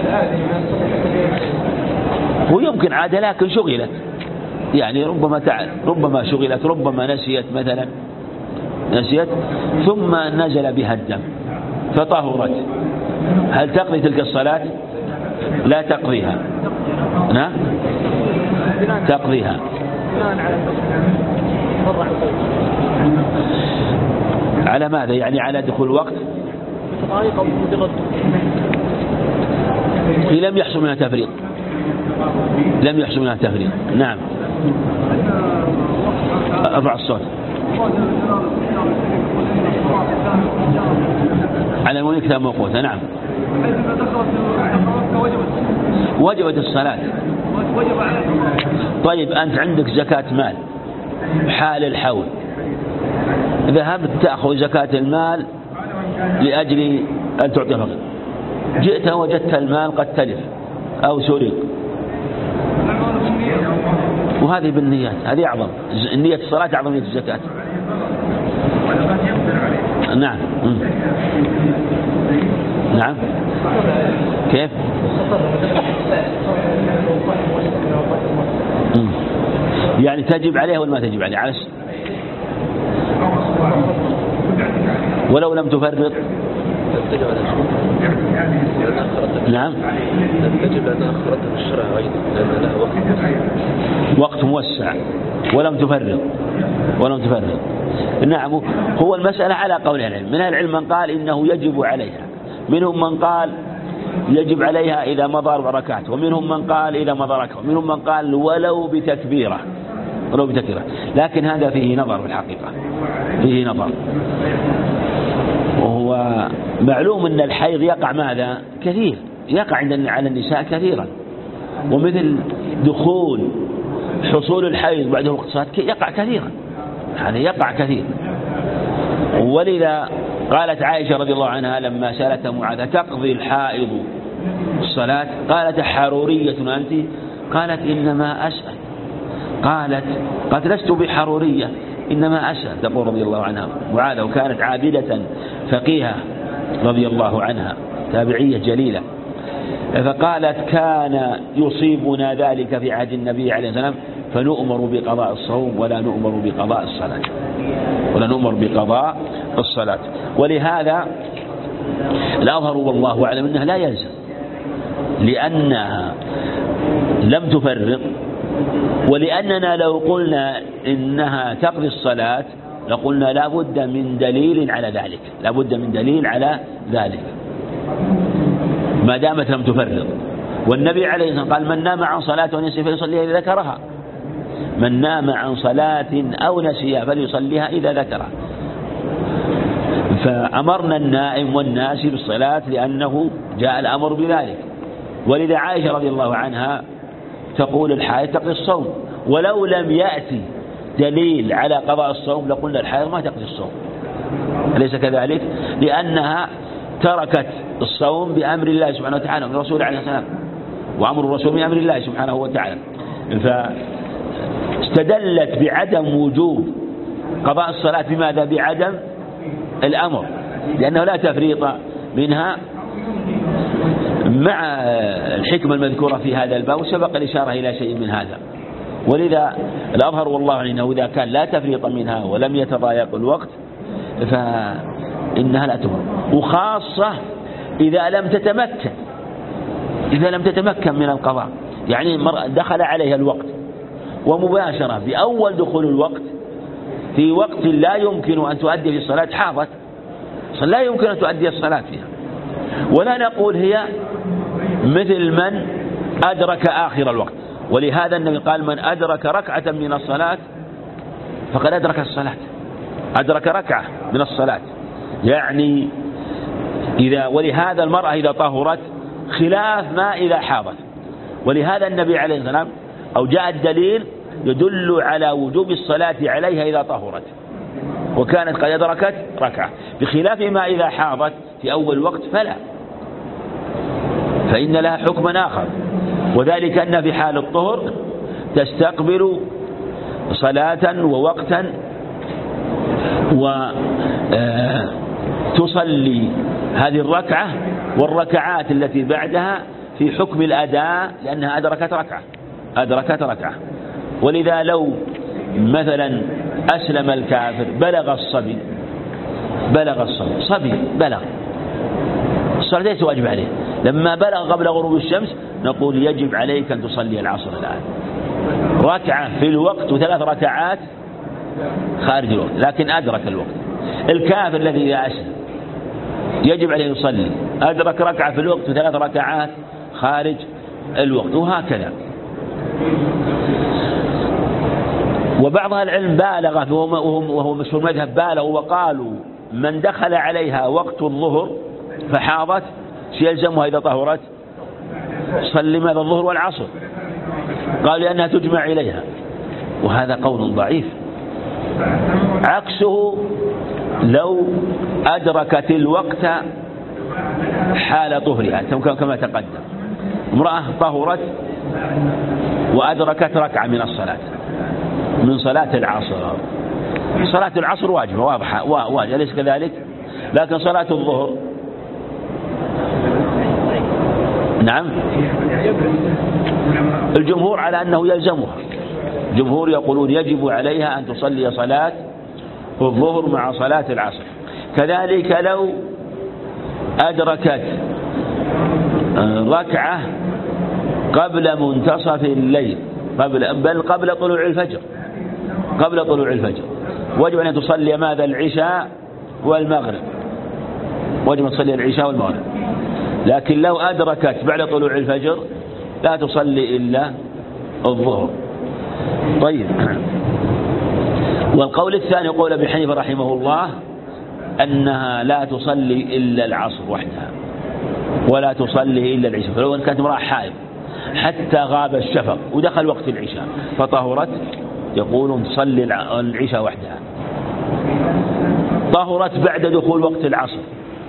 ويمكن عاد لكن شغلت، يعني ربما تعب ربما شغلت ربما نسيت مثلا نسيت ثم نزل بها الدم فطهرت، هل تقضي تلك الصلاة؟ لا تقضيها. نعم تقضيها. على ماذا؟ يعني على دخول الوقت في لم يحصل منها تفريط لم يحصل منها تفريط. نعم. ارفع الصوت. على المؤمن كتاب موقوتا. نعم. وجبت الصلاة. طيب أنت عندك زكاة مال حال الحول، ذهبت تأخذ زكاة المال لأجل أن تعطي فقير، جئت وجدت المال قد تلف أو سرق، وهذه بالنيات، هذه أعظم النية الصلاة أعظم نية الزكاة. نعم. نعم. كيف؟ يعني تجب عليه ولا ما تجب عليه؟ على ولو لم تفرط. نعم. تجب أن أخرت الشرع أيضا لأن لها وقت وقت موسع ولم تفرط ولم تفرط. نعم. هو المسألة على قول العلم، من العلم من قال إنه يجب عليها، منهم من قال يجب عليها إذا مضى أربع ركعات، ومنهم من قال إذا مضى ركعة، ومنهم من قال ولو بتكبيرة ولو بتكبيرة لكن هذا فيه نظر في الحقيقة، فيه نظر. وهو معلوم أن الحيض يقع ماذا؟ كثير، يقع عند على النساء كثيرا، ومثل دخول حصول الحيض بعد وقت صلاة يقع كثيرا، هذا يقع كثير. ولذا قالت عائشة رضي الله عنها لما سألت معاذ تقضي الحائض الصلاة؟ قالت حرورية أنت؟ قالت إنما أسأل. قالت قالت لست بحرورية إنما أسأل. تقول رضي الله عنها معاذ، وكانت عابدة فقيهة رضي الله عنها، تابعية جليلة. فقالت كان يصيبنا ذلك في عهد النبي عليه السلام فنؤمر بقضاء الصوم ولا نؤمر بقضاء الصلاة ولا نؤمر بقضاء الصلاة. ولهذا الأظهر والله أعلم أنها لا يلزم، لأنها لم تفرق، ولأننا لو قلنا إنها تقضي الصلاة لقلنا لا بد من دليل على ذلك، لا بد من دليل على ذلك ما دامت لم تفرق. والنبي عليه الصلاة والسلام قال من نام عن صلاة ونسي فليصليها إذا ذكرها، من نام عن صلاة أو نسيها فليصليها إذا ذكرها. فأمرنا النائم والناسي بالصلاة لأنه جاء الأمر بذلك. ولذا عائشة رضي الله عنها تقول الحائض تقضي الصوم، ولو لم يأتي دليل على قضاء الصوم لقلنا الحائض ما تقضي الصوم، أليس كذلك؟ لأنها تركت الصوم بأمر الله سبحانه وتعالى ومن رسوله عليه السلام، وأمر الرسول بأمر الله سبحانه وتعالى. فاستدلت بعدم وجوب قضاء الصلاة بماذا؟ بعدم الأمر، لأنه لا تفريط منها مع الحكمة المذكورة في هذا الباب، وسبق الإشارة إلى شيء من هذا. ولذا الأظهر والله أنه إذا كان لا تفريط منها ولم يتضايق الوقت فإنها لا تمر، وخاصة إذا لم تتمكن إذا لم تتمكن من القضاء، يعني دخل عليها الوقت ومباشرة بأول دخول الوقت في وقت لا يمكن أن تؤدي في الصلاة حاضت، لا يمكن أن تؤدي الصلاة فيها. ولا نقول هي مثل من أدرك آخر الوقت، ولهذا النبي قال من أدرك ركعة من الصلاة فقد أدرك الصلاة، أدرك ركعة من الصلاة يعني إذا. ولهذا المرأة إذا طهرت خلاف ما إذا حاضت، ولهذا النبي عليه السلام أو جاء الدليل يدل على وجوب الصلاة عليها إذا طهرت وكانت قد أدركت ركعة، بخلاف ما إذا حاضت في أول وقت فلا، فإن لها حكما آخر، وذلك أن في حال الطهر تستقبل صلاة ووقتا وتصلي هذه الركعة والركعات التي بعدها في حكم الأداء لأنها أدركت ركعة أدركت ركعة. ولذا لو مثلا أسلم الكافر بلغ الصبي بلغ الصبي صبي بلغ الصلاة ليس واجب عليه، لما بلغ قبل غروب الشمس نقول يجب عليك أن تصلي العصر الآن، ركعة في الوقت وثلاث ركعات خارج الوقت، لكن أدرك الوقت. الكافر الذي إذا أسلم يجب عليه يصلي، أدرك ركعة في الوقت وثلاث ركعات خارج الوقت، وهكذا. وبعض العلم بالغ وهو مشهور مذهب بالغ وقالوا من دخل عليها وقت الظهر فحاضت سيلزمها إذا طهرت صلي ماذا الظهر والعصر، قالوا لأنها تجمع إليها، وهذا قول ضعيف. عكسه لو أدركت الوقت حال طهرها كما تقدم، امرأة طهرت وأدركت ركعة من الصلاة من صلاة العصر، صلاة العصر واجبة واضحة واجبة أليس كذلك؟ لكن صلاة الظهر نعم الجمهور على أنه يلزمها، الجمهور يقولون يجب عليها أن تصلي صلاة الظهر مع صلاة العصر. كذلك لو أدركت ركعة قبل منتصف الليل قبل بل قبل طلوع الفجر قبل طلوع الفجر وجب أن تصلي ماذا العشاء والمغرب، وجب أن تصلي العشاء والمغرب. لكن لو أدركت بعد طلوع الفجر لا تصلي إلا الظهر. طيب، والقول الثاني قول أبي حنيفة رحمه الله أنها لا تصلي إلا العصر وحدها ولا تصلي إلا العشاء، فلو أن كانت امرأة حائض حتى غاب الشفق ودخل وقت العشاء فطهرت يقولون تصلي العشاء وحدها. طهرت بعد دخول وقت العصر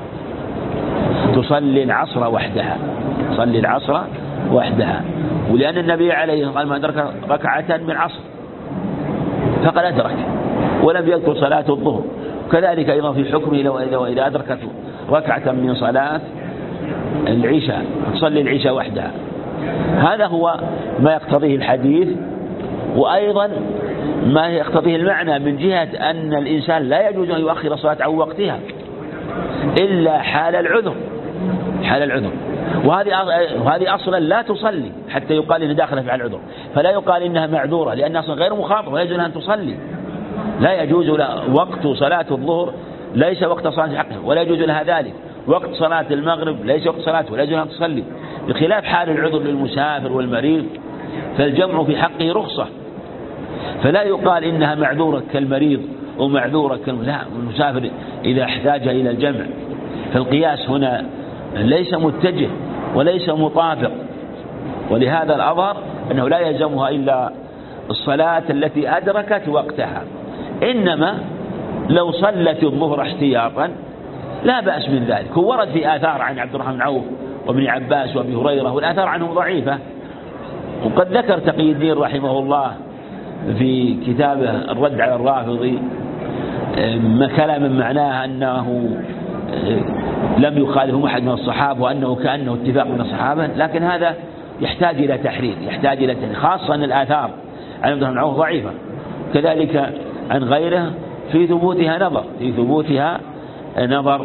تصلي العصر وحدها، تصلي العصر وحدها، ولأن النبي عليه قال ما أدرك ركعة من عصر فقد أدرك ولم يذكر صلاة الظهر. كذلك أيضا في حكمه لو إذا أدركت ركعة من صلاة العشاء تصلي العشاء وحدها. هذا هو ما يقتضيه الحديث، وأيضا ما يقتضيه المعنى من جهة أن الإنسان لا يجوز أن يؤخر الصلاة عن وقتها إلا حال العذر، حال العذر، وهذه وهذه أصلا لا تصلي حتى يقال إنها داخلة في العذر، فلا يقال إنها معذورة لأن أصلا غير مخاطبة ولا يجوز أن تصلي، لا يجوز لها وقت صلاة الظهر ليس وقت صلاة حقها ولا يجوز لها ذلك، وقت صلاة المغرب ليس وقت صلاة ولا يجوز أن تصلي، بخلاف حال العذر للمسافر والمريض فالجمع في حقه رخصة، فلا يقال إنها معذورة كالمريض ومعذورة كالمسافر، لا، المسافر إذا احتاج إلى الجمع، فالقياس هنا ليس متجه وليس مطابق، ولهذا الأظهر أنه لا يلزمها إلا الصلاة التي أدركت وقتها، إنما لو صلت الظهر احتياطا لا بأس من ذلك. ورد في آثار عن عبد الرحمن بن عوف وابن عباس وابي هريرة، والآثار عنهم ضعيفة، وقد ذكر تقي الدين رحمه الله في كتابه الرد على الرافضي ما كلام من معناه أنه لم يخالفهم أحد من الصحابة وأنه كأنه اتفاق من الصحابة، لكن هذا يحتاج إلى تحرير، يحتاج إلى تحرير، خاصة أن الآثار عن عبد الرحمن بن عوف ضعيفة، كذلك عن غيره في ثبوتها نظر في ثبوتها نظر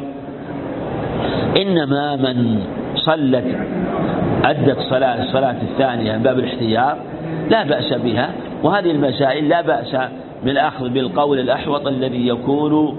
إنما من صلت أدت صلاة الصلاة الثانية من باب الاحتياط لا بأس بها، وهذه المسائل لا بأس بالأخذ بالقول الأحوط الذي يكون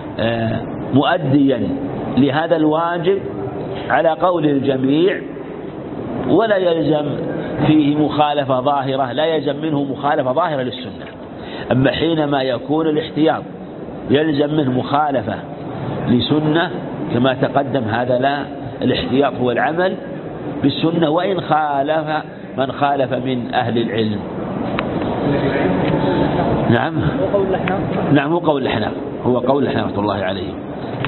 مؤديا لهذا الواجب على قول الجميع، ولا يلزم فيه مخالفة ظاهرة، لا يلزم منه مخالفة ظاهرة للسنة. أما حينما يكون الاحتياط يلزم منه مخالفة لسنة كما تقدم، هذا لا، الاحتياط هو العمل بالسنة وإن خالف من خالف من أهل العلم. نعم، نعم، هو قول الأحناف، هو قول الأحناف رحمة الله عليهم.